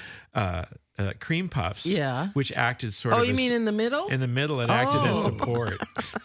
uh, uh cream puffs. Yeah. which acted sort Oh, of you as- mean in the middle? in the middle. It acted as Oh. support.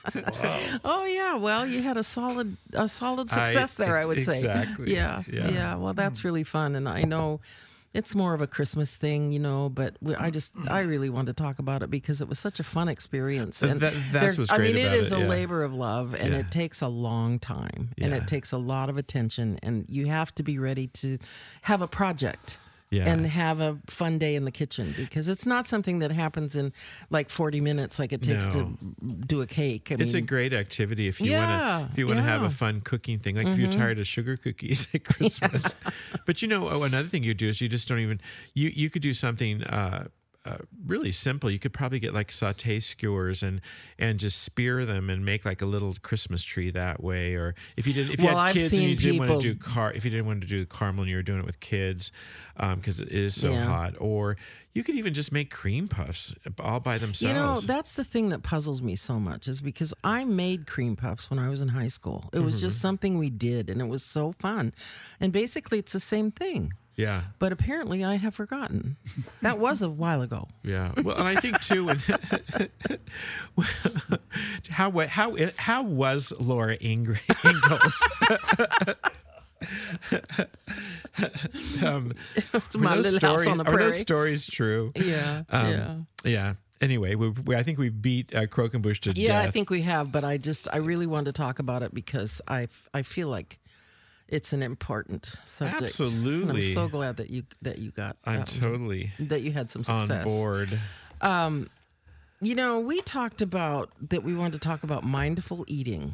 Oh yeah, well, you had a solid a solid I- success there, I would say. exactly. Yeah, Yeah. yeah, Well, that's really fun, and I know it's more of a Christmas thing, you know. But we, I just I really wanted to talk about it because it was such a fun experience. And That- that's there's- what's I great mean, about it is it, a yeah. labor of love, and Yeah. it takes a long time, and Yeah. it takes a lot of attention, and you have to be ready to have a project. Yeah. and have a fun day in the kitchen, because it's not something that happens in like forty minutes like it takes No. to do a cake. I It's a mean, great activity if you Yeah, want to if you want to have yeah. a fun cooking thing. Like if you're tired of sugar cookies at Christmas. But you know, oh, another thing you do is you just don't even you you could do something uh, uh, really simple. You could probably get like sauté skewers and and just spear them and make like a little Christmas tree that way. Or if you did if you Well, had I've kids and seen you didn't want to do people- car if you didn't want to do caramel and you were doing it with kids because it is so Yeah. hot. Or you could even just make cream puffs all by themselves. You know, that's the thing that puzzles me so much, is because I made cream puffs when I was in high school. It was Mm-hmm. just something we did, and it was so fun. And basically, it's the same thing. yeah. But apparently, I have forgotten. That was a while ago. Yeah, well, and I think too. When, how wa- how how was Laura Ing- Ingalls? um, It's were my those little house stories- on the Are those prairie. stories true? Yeah, Um, yeah. yeah. Anyway, we, we, I think we beat uh, Crokenbush to Yeah, death. I think we have, but I just I really wanted to talk about it because I I feel like it's an important subject. And Absolutely. I'm so glad that you that you got I'm um, totally that you had some on success. board. You know, we talked about that we wanted to talk about mindful eating.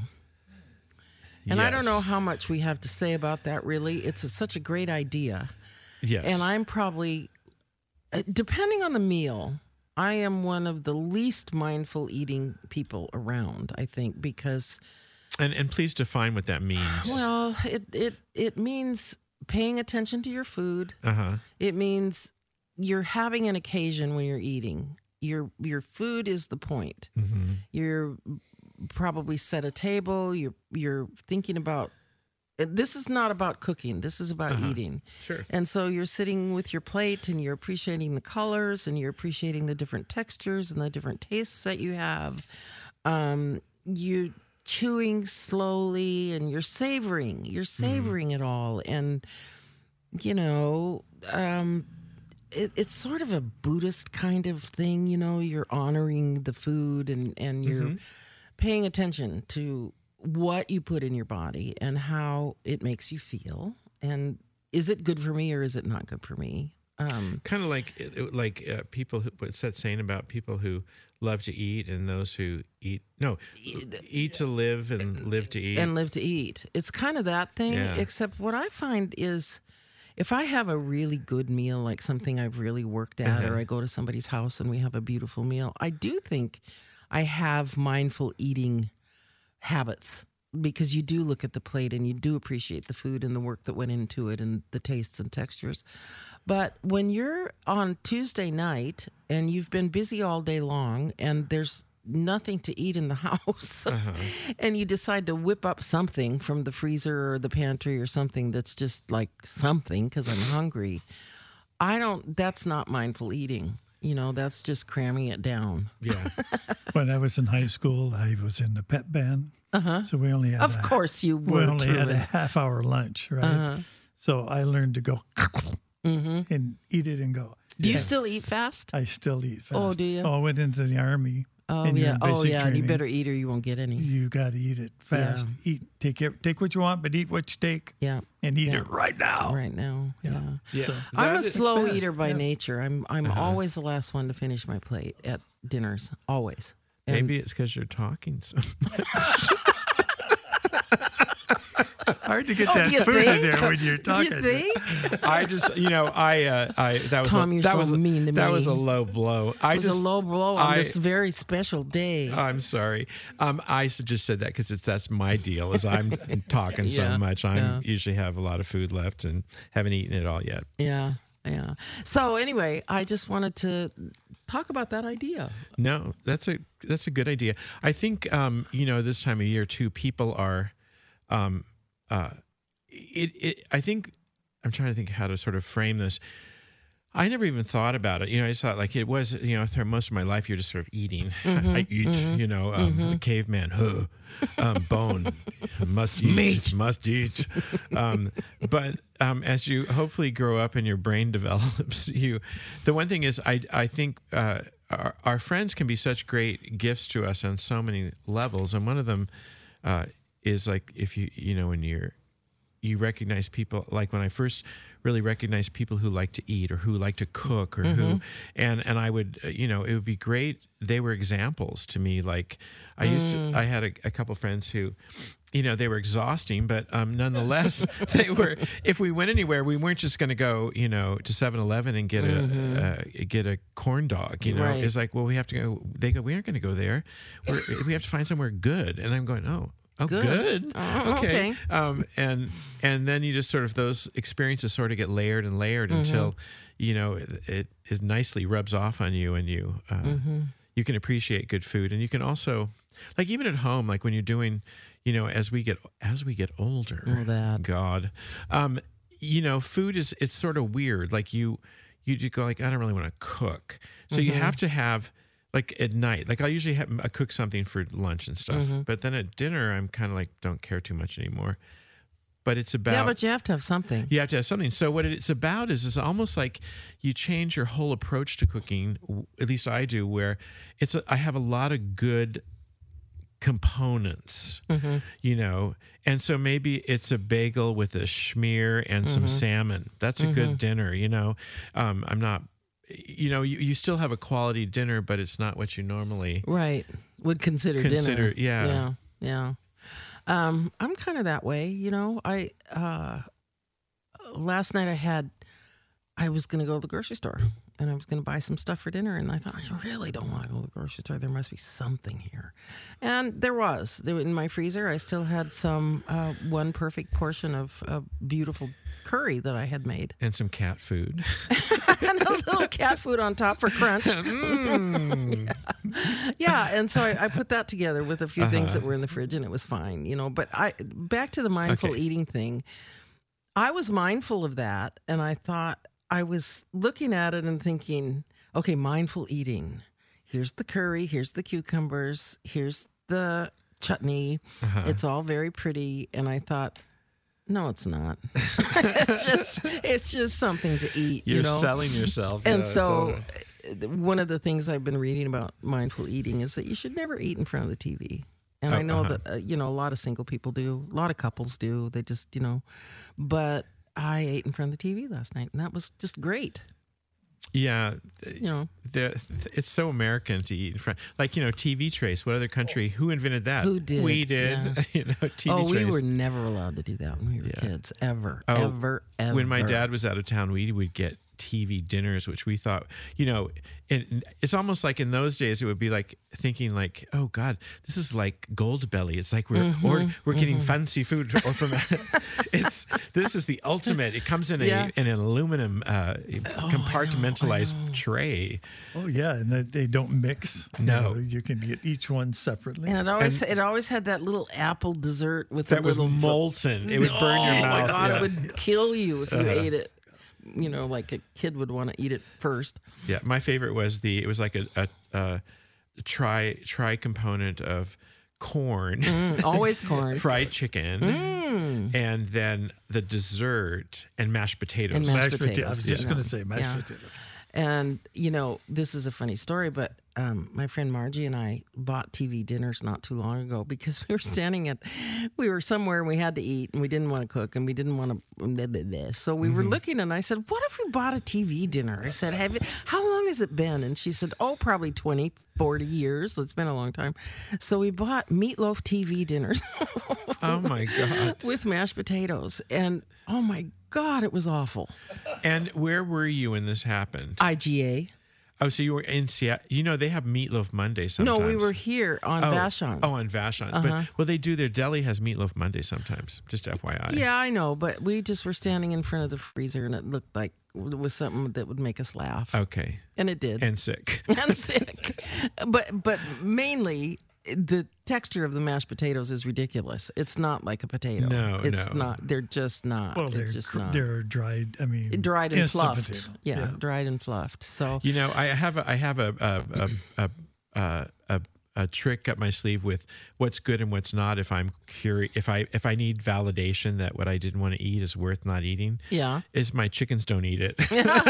And I don't know Yes. how much we have to say about that, really. It's a, such a great idea. Yes, And I'm probably, uh, depending on the meal, I am one of the least mindful eating people around, I think, because, and and please define what that means. well, it, it, it means paying attention to your food. Uh huh. It means you're having an occasion when you're eating. Your your food is the point. Mm-hmm. You're probably set a table. You're you're thinking about. This is not about cooking. This is about Uh-huh. eating. Sure. And so you're sitting with your plate and you're appreciating the colors and you're appreciating the different textures and the different tastes that you have. Um, you chewing slowly and you're savoring. You're savoring it all. And you know. Um, It, it's sort of a Buddhist kind of thing, you know, you're honoring the food and, and you're paying attention to what you put in your body and how it makes you feel. And is it good for me or is it not good for me? Um, Kind of like like uh, people who what's that saying about people who love to eat and those who eat no eat to live and live to eat. and live to eat. It's kind of that thing, Yeah. except what I find is if I have a really good meal, like something I've really worked at, Uh-huh. or I go to somebody's house and we have a beautiful meal, I do think I have mindful eating habits, because you do look at the plate and you do appreciate the food and the work that went into it and the tastes and textures. But when you're on Tuesday night and you've been busy all day long and there's nothing to eat in the house, and you decide to whip up something from the freezer or the pantry or something that's just like something because I'm hungry, I don't, that's not mindful eating. You know, that's just cramming it down. Yeah. When I was in high school, I was in the pep band. Uh-huh. So we only had Of a, course you we were, only had a Truman. half hour lunch, right? Uh-huh. So I learned to go Mm-hmm. and eat it and go. Do you Yeah. still eat fast? I still eat fast. Oh, do you? Oh, I went into the army. Oh, and you're yeah. in Oh, basic yeah. And you training. better eat or you won't get any. You got to eat it fast. Eat, take care, take what you want, but eat what you take, Yeah. and eat Yeah. it right now. Right now. Yeah. Yeah. I'm That a is- slow bad. eater by Yeah. nature. I'm I'm always the last one to finish my plate at dinners. Always. And Maybe it's because you're talking so Hard to get Oh, that do you food in think? there when you're talking. Do you think? I just, you know, I, uh, I that was Tom, a, you're that so was a, mean to that me. was a low blow. I It was just, a low blow on I- this very special day. I'm sorry. Um, I s- just said that because it's that's my deal. Is I'm talking so Yeah, much. I yeah. usually have a lot of food left and haven't eaten it all yet. Yeah. Yeah. So anyway, I just wanted to talk about that idea. No, that's a that's a good idea. I think um, you know, this time of year too, people are, um, uh, it it. I think I'm trying to think how to sort of frame this. I never even thought about it. You know, I just thought like it was, you know, through most of my life, you're just sort of eating. I eat, you know, um, caveman, huh, um, bone, must eat, Meat. must eat. Um, but um, as you hopefully grow up and your brain develops, you, the one thing is, I, I think uh, our, our friends can be such great gifts to us on so many levels. And one of them uh, is like if you, you know, when you're, you recognize people, like when I first really recognized people who like to eat or who like to cook or who, and, and I would, uh, you know, it would be great. They were examples to me. Like I used to, I had a, a couple friends who, you know, they were exhausting, but um, nonetheless, they were, if we went anywhere, we weren't just going to go, you know, to seven eleven and get mm-hmm. a, uh, get a corn dog, you know, right. It's like, well, we have to go, they go, we aren't going to go there. We're, we have to find somewhere good. And I'm going, oh, Oh, good. good. Oh, okay. okay. Um, and and then you just sort of, those experiences sort of get layered and layered mm-hmm. until, you know, it, it, it nicely rubs off on you, and you uh, mm-hmm. you can appreciate good food. And you can also, like even at home, like when you're doing, you know, as we get as we get older, oh, that. God, um, you know, food is, it's sort of weird. Like you you just go like, I don't really want to cook, so mm-hmm. you have to have. Like at night, like I usually have, I cook something for lunch and stuff, mm-hmm. but then at dinner, I'm kind of like, don't care too much anymore. But it's about... Yeah, but you have to have something. You have to have something. So what it's about is, it's almost like you change your whole approach to cooking, at least I do, where it's, a, I have a lot of good components, mm-hmm. you know, and so maybe it's a bagel with a schmear and mm-hmm. some salmon. That's a mm-hmm. good dinner, you know. Um, I'm not... You know, you, you still have a quality dinner, but it's not what you normally right would consider, consider dinner. Yeah, yeah, yeah. Um, I'm kind of that way. You know, I uh, last night I had I was going to go to the grocery store and I was going to buy some stuff for dinner, and I thought, I really don't want to go to the grocery store. There must be something here, and there was. There in my freezer, I still had some uh, one perfect portion of uh, beautiful curry that I had made, and some cat food, and a little cat food on top for crunch. mm. yeah. yeah, and so I, I put that together with a few uh-huh. things that were in the fridge, and it was fine, you know. But I back to the mindful okay. eating thing. I was mindful of that, and I thought I was looking at it and thinking, okay, mindful eating. Here's the curry, here's the cucumbers, here's the chutney. Uh-huh. It's all very pretty, and I thought, no, it's not. it's just it's just something to eat. You're you know? selling yourself. And yeah, so one of the things I've been reading about mindful eating is that you should never eat in front of the T V. And oh, I know uh-huh. that, uh, you know, a lot of single people do. A lot of couples do. They just, you know. But I ate in front of the T V last night, and that was just great. Yeah, you know, the, it's so American to eat in front. Like, you know, T V trays. What other country? Who invented that? Who did? We did. Yeah. you know, T V oh, trays. we were never allowed to do that when we were yeah. kids. Ever, oh, ever, ever. When my dad was out of town, we would get T V dinners, which we thought, you know, it, it's almost like in those days it would be like thinking like, oh God, this is like Gold Belly. It's like we're mm-hmm, or we're getting mm-hmm. fancy food or from it's this is the ultimate. It comes in a yeah. in an aluminum uh, oh, compartmentalized I know, I know. tray. Oh yeah, and they, they don't mix. No, you know, you can get each one separately. And it always and it always had that little apple dessert with that a was little molten. It would oh, burn your mouth. Oh my God, yeah. it would kill you if you uh-huh. ate it. You know, like a kid would want to eat it first. Yeah, my favorite was the. It was like a, a, a tri tri component of corn, mm, always corn, fried chicken, mm. and then the dessert and mashed potatoes. And mashed, mashed potatoes. potatoes. I was just yeah. going to say mashed yeah. potatoes. And, you know, this is a funny story, but um, my friend Margie and I bought T V dinners not too long ago because we were standing at, we were somewhere and we had to eat and we didn't want to cook and we didn't want to, blah, blah, blah. So we mm-hmm. were looking and I said, what if we bought a T V dinner? I said, have you, how long has it been? And she said, oh, probably twenty, forty years. It's been a long time. So we bought meatloaf T V dinners. Oh my God. With mashed potatoes. And oh my God, it was awful. And where were you when this happened? I G A. Oh, so you were in Seattle. You know, they have Meatloaf Monday sometimes. No, we were here on oh, Vashon. Oh, on Vashon. Uh-huh. But, well, they do, their deli has Meatloaf Monday sometimes, just F Y I. Yeah, I know, but we just were standing in front of the freezer and it looked like it was something that would make us laugh. Okay. And it did. And sick. And sick. But, but mainly, the texture of the mashed potatoes is ridiculous. It's not like a potato. No, it's no. not. They're just not. Well, it's they're just not. they're dried. I mean, dried and fluffed. Potato. Yeah, yeah, dried and fluffed. So you know, I have a, I have a a a a, a, a, a trick up my sleeve with what's good and what's not. If I'm curious, if I if I need validation that what I didn't want to eat is worth not eating, yeah, is my chickens don't eat it.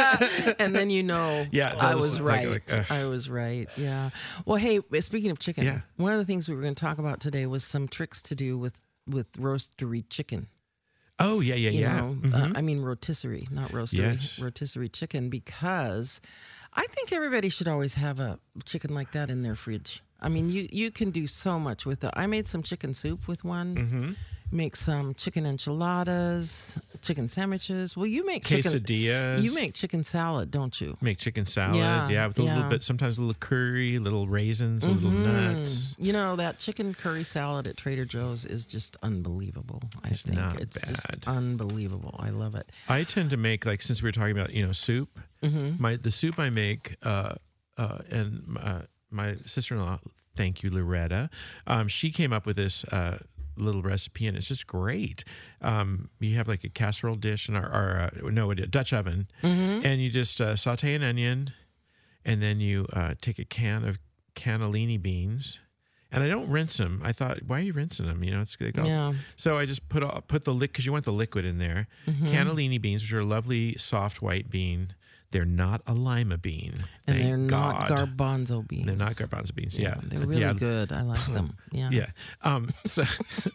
And then you know, yeah, I was like, right. like, I was right. Yeah. Well, hey, speaking of chicken, yeah. one of the things we were going to talk about today was some tricks to do with with roastery chicken. Oh, yeah, yeah, You yeah. know, Mhm. uh, I mean rotisserie, not roastery. Yes. Rotisserie chicken, because I think everybody should always have a chicken like that in their fridge. I mean, you you can do so much with it. I made some chicken soup with one. Mm-hmm. Make some chicken enchiladas, chicken sandwiches. Well, you make chicken. Quesadillas. You make chicken salad, don't you? Make chicken salad, Yeah, yeah, with a yeah. little bit, sometimes a little curry, little raisins, a little nuts. You know, that chicken curry salad at Trader Joe's is just unbelievable. I It's think not it's just bad. unbelievable. I love it. I tend to make, like, since we were talking about, you know, soup, Mm-hmm. my the soup I make, uh, uh, and uh, my sister-in-law, thank you, Loretta, um, she came up with this uh, little recipe, and it's just great. Um, you have like a casserole dish, and our, our uh, no, a Dutch oven, Mm-hmm. and you just uh, saute an onion, and then you uh, take a can of cannellini beans. And I don't rinse them. I thought, why are you rinsing them? You know, it's like, oh. Yeah. So I just put all, put the lick because you want the liquid in there. Mm-hmm. Cannellini beans, which are a lovely soft white bean. They're not a lima bean. And Thank they're not God. garbanzo beans. They're not garbanzo beans. Yeah, They're really yeah. good. I like them. Yeah. Yeah. Um, so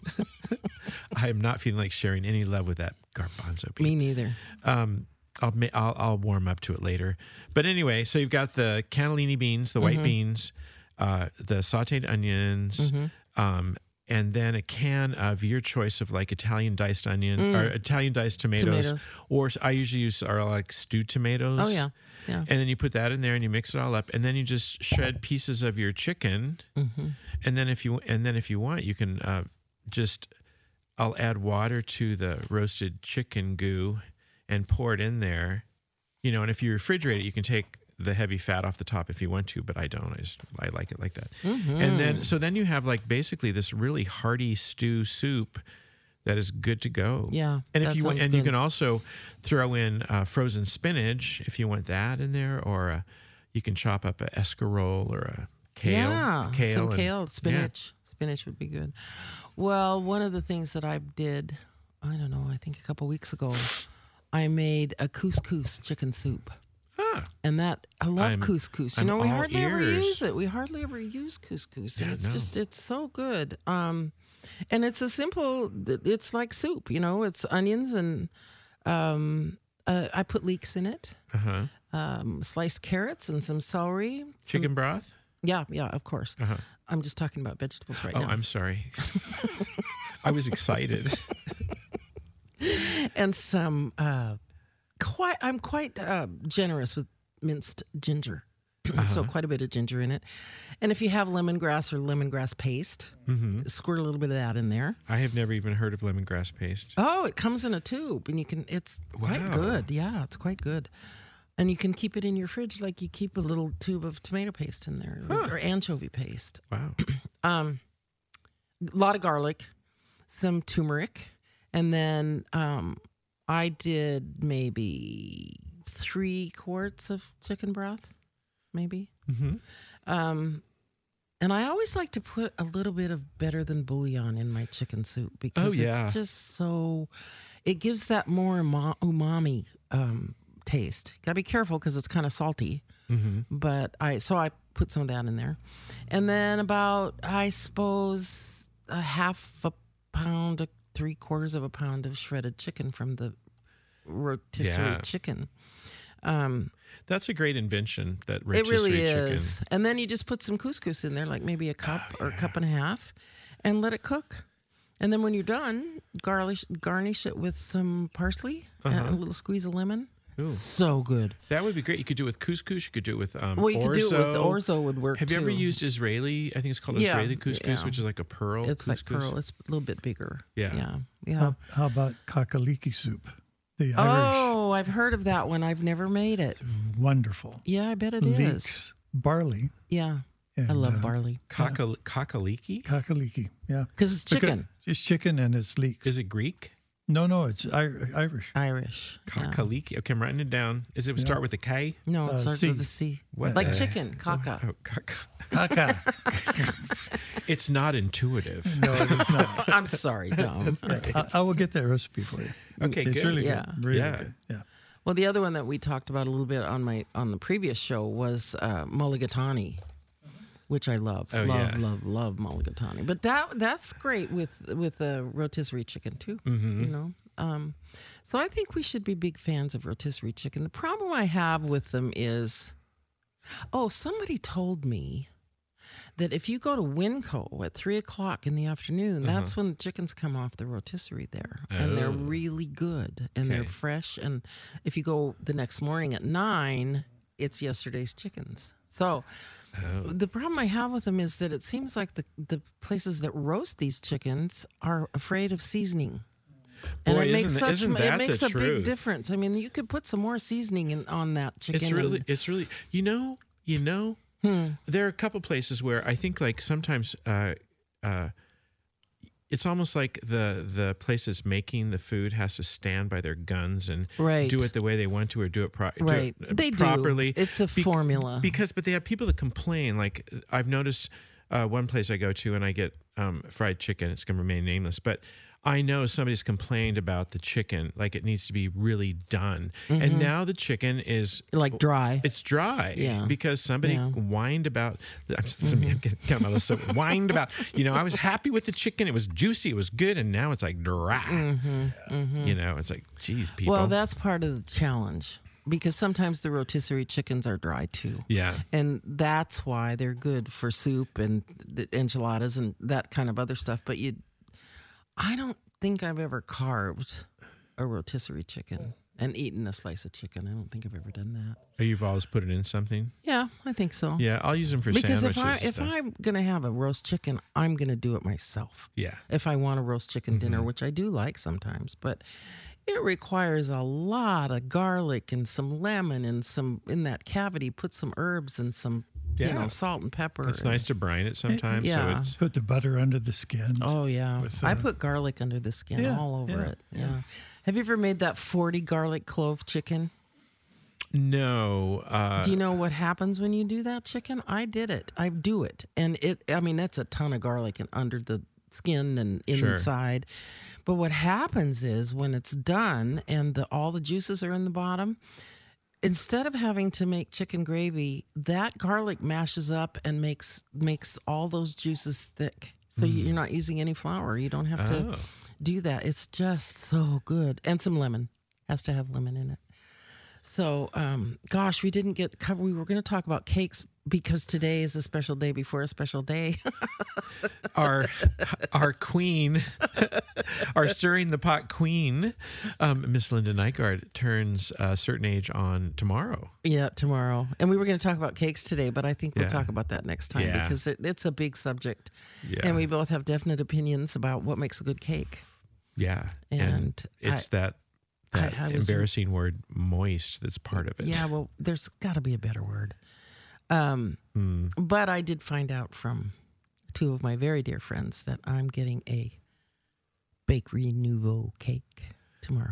I am not feeling like sharing any love with that garbanzo bean. Me neither. Um, I'll, ma- I'll I'll warm up to it later. But anyway, so you've got the cannellini beans, the white Mm-hmm. beans, uh, the sautéed onions, Mm-hmm. um, and then a can of your choice of like Italian diced onion or Italian diced tomatoes, Mm. Tomatoes. or I usually use are like stewed tomatoes. Oh, yeah. Yeah. And then you put that in there and you mix it all up, and then you just shred pieces of your chicken, Mm-hmm. and then if you and then if you want, you can uh, just I'll add water to the roasted chicken goo and pour it in there, you know. And if you refrigerate it, you can take the heavy fat off the top if you want to, but I don't. I just I like it like that. Mm-hmm. And then so then you have like basically this really hearty stew soup that is good to go. Yeah, And if that you want, sounds and you good. can also throw in uh, frozen spinach if you want that in there, or uh, you can chop up a escarole or a kale. Yeah, a kale some and- kale, yeah. spinach. Spinach would be good. Well, one of the things that I did, I don't know, I think a couple weeks ago, I made a couscous chicken soup. Ah, And that, I love I'm- couscous. You I'm know, we all hardly ever ears. use it. We hardly ever use couscous. And Yeah, it's no. just, it's so good. Um, and it's a simple, it's like soup, you know, it's onions and um, uh, I put leeks in it, uh huh. um, sliced carrots and some celery. some- Chicken broth. Yeah, yeah, of course. Uh huh. I'm just talking about vegetables right Oh, now. I'm sorry. I was excited. and some uh quite I'm quite uh generous with minced ginger. So quite a bit of ginger in it. And if you have lemongrass or lemongrass paste, hmm squirt a little bit of that in there. I have never even heard of lemongrass paste. Oh, it comes in a tube and you can it's quite Wow. good. Yeah, it's quite good. And you can keep it in your fridge like you keep a little tube of tomato paste in there Huh. or anchovy paste. Wow. Um a lot of garlic, some turmeric, and then um I did maybe three quarts of chicken broth, maybe. hmm Um, and I always like to put a little bit of better than bouillon in my chicken soup because Oh, yeah. it's just so, it gives that more uma- umami um, taste. Gotta be careful because it's kind of salty. hmm But I, so I put some of that in there. And then about, I suppose, a half a pound, a three quarters of a pound of shredded chicken from the rotisserie Yeah. chicken. Um, That's a great invention. That it rotisserie really chicken. is. And then you just put some couscous in there, like maybe a cup Oh, or a cup and a half, and let it cook. And then when you're done, garnish garnish it with some parsley and Uh-huh. a little squeeze of lemon. Ooh. So good. That would be great. You could do it with couscous. You could do it with um, Well, you orzo. could do it with orzo would work Have you too. ever used Israeli? I think it's called Yeah, Israeli couscous, yeah. which is like a pearl. It's like couscous. pearl. It's a little bit bigger. Yeah. Yeah. Yeah. How, how about kakaliki soup? The Irish, Oh, I've heard of that one. I've never made it. wonderful. Yeah, I bet it is. Leeks, barley. Yeah. And, I love uh, barley Kakal- kakaliki? Kakaliki, yeah. because it's chicken. It's chicken and it's leeks. Is it Greek? No, no, it's Ir- Irish. Irish. Yeah. Kakaliki. Okay, I'm writing it down. Is it start with a K? No, it Uh, starts C. with a C. What Like the- chicken, caca. Oh, kaka. Kaka. It's not intuitive. No, it is not. I'm sorry, Dom. I, I will get that recipe for you. Okay, it's good. really Yeah. good. Really Yeah. good. Yeah. Well, the other one that we talked about a little bit on my on the previous show was uh, mulligatawny, which I love, Oh, love, yeah. love, love mulligatawny. But that that's great with with the rotisserie chicken too. Mhm. You know, Um, so I think we should be big fans of rotisserie chicken. The problem I have with them is, oh, somebody told me that if you go to Winco at three o'clock in the afternoon, Uh-huh. that's when the chickens come off the rotisserie there, and they're Oh. really good and they're Okay. fresh. And if you go the next morning at nine, it's yesterday's chickens. So Oh. the problem I have with them is that it seems like the the places that roast these chickens are afraid of seasoning. And Boy, it makes isn't- such isn't it that makes the a big truth? difference. I mean, you could put some more seasoning in, on that chicken. It's really, and- it's really, you know, you know, Hmm. there are a couple places where I think like sometimes, uh, uh, it's almost like the the place that's making the food has to stand by their guns and Right. do it the way they want to, or do it, pro- do Right. it, uh, They do. properly. It's a formula. Because, but they have people that complain. Like I've noticed uh, one place I go to and I get um, fried chicken. It's going to remain nameless, but I know somebody's complained about the chicken, like it needs to be really done. And now the chicken is like dry. it's dry, Yeah. because somebody Yeah. whined about. I'm just I'm getting kind of so whined about. You know, I was happy with the chicken; it was juicy, it was good, and now it's like dry. You know, it's like, geez, people. Well, that's part of the challenge because sometimes the rotisserie chickens are dry too. yeah, And that's why they're good for soup and the enchiladas and that kind of other stuff. But you, I don't think I've ever carved a rotisserie chicken and eaten a slice of chicken. I don't think I've ever done that. oh, you've always put it in something. Yeah, I think so. Yeah, I'll use them for Because if sandwiches. I and if stuff. I'm gonna have a roast chicken, I'm gonna do it myself. yeah, If I want a roast chicken Mm-hmm. dinner, which I do like sometimes, but it requires a lot of garlic and some lemon and some in that cavity. Put some herbs and some you Yeah. know salt and pepper. it's and- nice to brine it sometimes. Yeah. So it's Put the butter under the skin. Oh yeah, with, I uh, put garlic under the skin Yeah, all over yeah, it. Yeah. Have you ever made that forty garlic clove chicken? no. Uh, Do you know what happens when you do that chicken? I did it. I do it, and it. I mean, that's a ton of garlic and under the skin and Sure. inside. But what happens is when it's done and the all the juices are in the bottom, instead of having to make chicken gravy, that garlic mashes up and makes makes all those juices thick. So you you're not using any flour. You don't have to Oh. do that. It's just so good. And some lemon. Has to have lemon in it. So, um, gosh, we didn't get covered. We were going to talk about cakes because today is a special day before a special day. our our queen, our stirring the pot queen, um, Miss Linda Nygaard, turns a certain age on tomorrow. Yeah, tomorrow. And we were going to talk about cakes today, but I think we'll Yeah. talk about that next time Yeah. because it, it's a big subject. Yeah. And we both have definite opinions about what makes a good cake. Yeah, And it's I- that that I- I was- embarrassing word "moist" that's part of it. Yeah, well, there's got to be a better word. Um, Mm. But I did find out from two of my very dear friends that I'm getting a Bakery Nouveau cake tomorrow.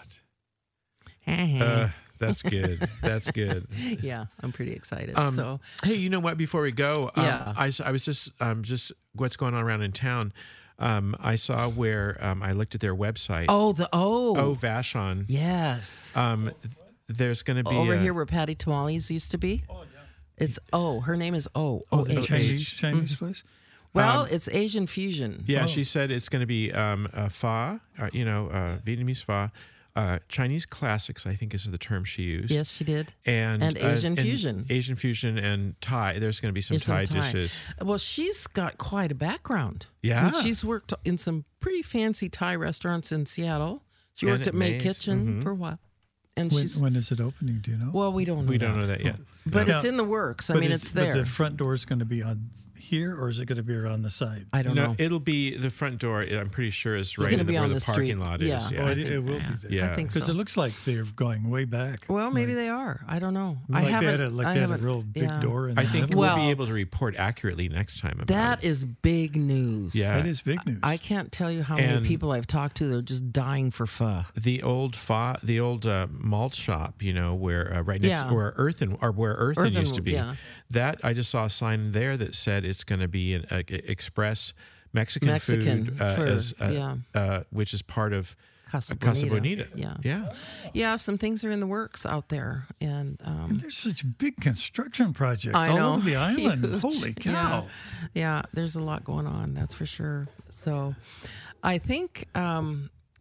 Uh, that's good. That's good. Yeah, I'm pretty excited. Um, so, Hey, you know what? Before we go, um, Yeah. I, s- I was just um, just what's going on around in town. Um, I saw where um, I looked at their website. oh, the oh, Oh, Vashon. yes, Um, th- there's going to be over a- here where Patty Tamales used to be. Oh, yeah. It's O. Her name is O. Oh, O the H. Chinese, Chinese place? Well, it's Asian fusion. Yeah, Oh. she said it's going to be um, a pho, uh, you know, uh, Vietnamese pho, uh, Chinese classics, I think is the term she used. Yes, she did. And, And uh, Asian fusion. Asian fusion and Thai. There's going to be some There's some Thai, Thai. dishes. Well, she's got quite a background. Yeah. And she's worked in some pretty fancy Thai restaurants in Seattle. She And worked at at May May's. Kitchen Mhm. for a while. And When, she's, when is it opening? Do you know? well, we don't know We that. don't know that yet. But No. it's in the works. I But mean, is- it's But there. the front door is going to be on here, or is it going to be around the side? I don't no, know. it'll be the front door. I'm pretty sure is right gonna in the, be where on the, the parking street. lot Yeah. is. Oh, Yeah, it, it will yeah. be there. Yeah. I think Because so. it looks like they're going way back. Well, maybe like, they are. I don't know. I like haven't. they had a, like I they had a haven't- real big yeah. door. In I the think middle. we'll Well, be able to report accurately next time about That it. is big news. Yeah. That is big news. I can't tell you how And- many people I've talked to. They're just dying for pho. The old fa, the old uh, malt shop, you know, where uh, right next Yeah. where Earthen or where Earthen, Earthen, used to be. yeah. That I just saw a sign there that said it's going to be an uh, express Mexican, Mexican food, uh, for- as, uh, yeah. uh, which is part of Casa Casa Bonita. Bonita. Yeah. yeah. Yeah, some things are in the works out there. And um, And there's such big construction projects I all know. over the island. Huge. Holy cow. Yeah. yeah, there's a lot going on, that's for sure. So I think um,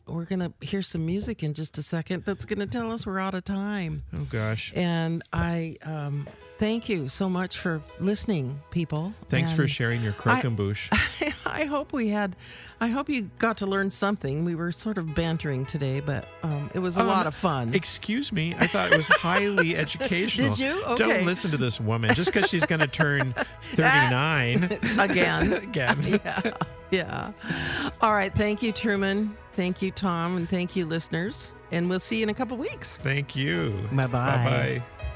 we're going to hear some music in just a second that's going to tell us we're out of time. Oh, gosh. And I um, thank you so much for listening, people. Thanks and for sharing your croquembouche. I, I hope we had, I hope you got to learn something. We were sort of bantering today, but um, it was a Um, lot of fun. Excuse me. I thought it was highly educational. Did you? Okay. Don't listen to this woman just because she's going to turn thirty-nine. Again. Again. Yeah. Yeah. All right. Thank you, Truman. Thank you, Tom. And thank you, listeners. And we'll see you in a couple weeks. Thank you. Bye-bye. Bye-bye.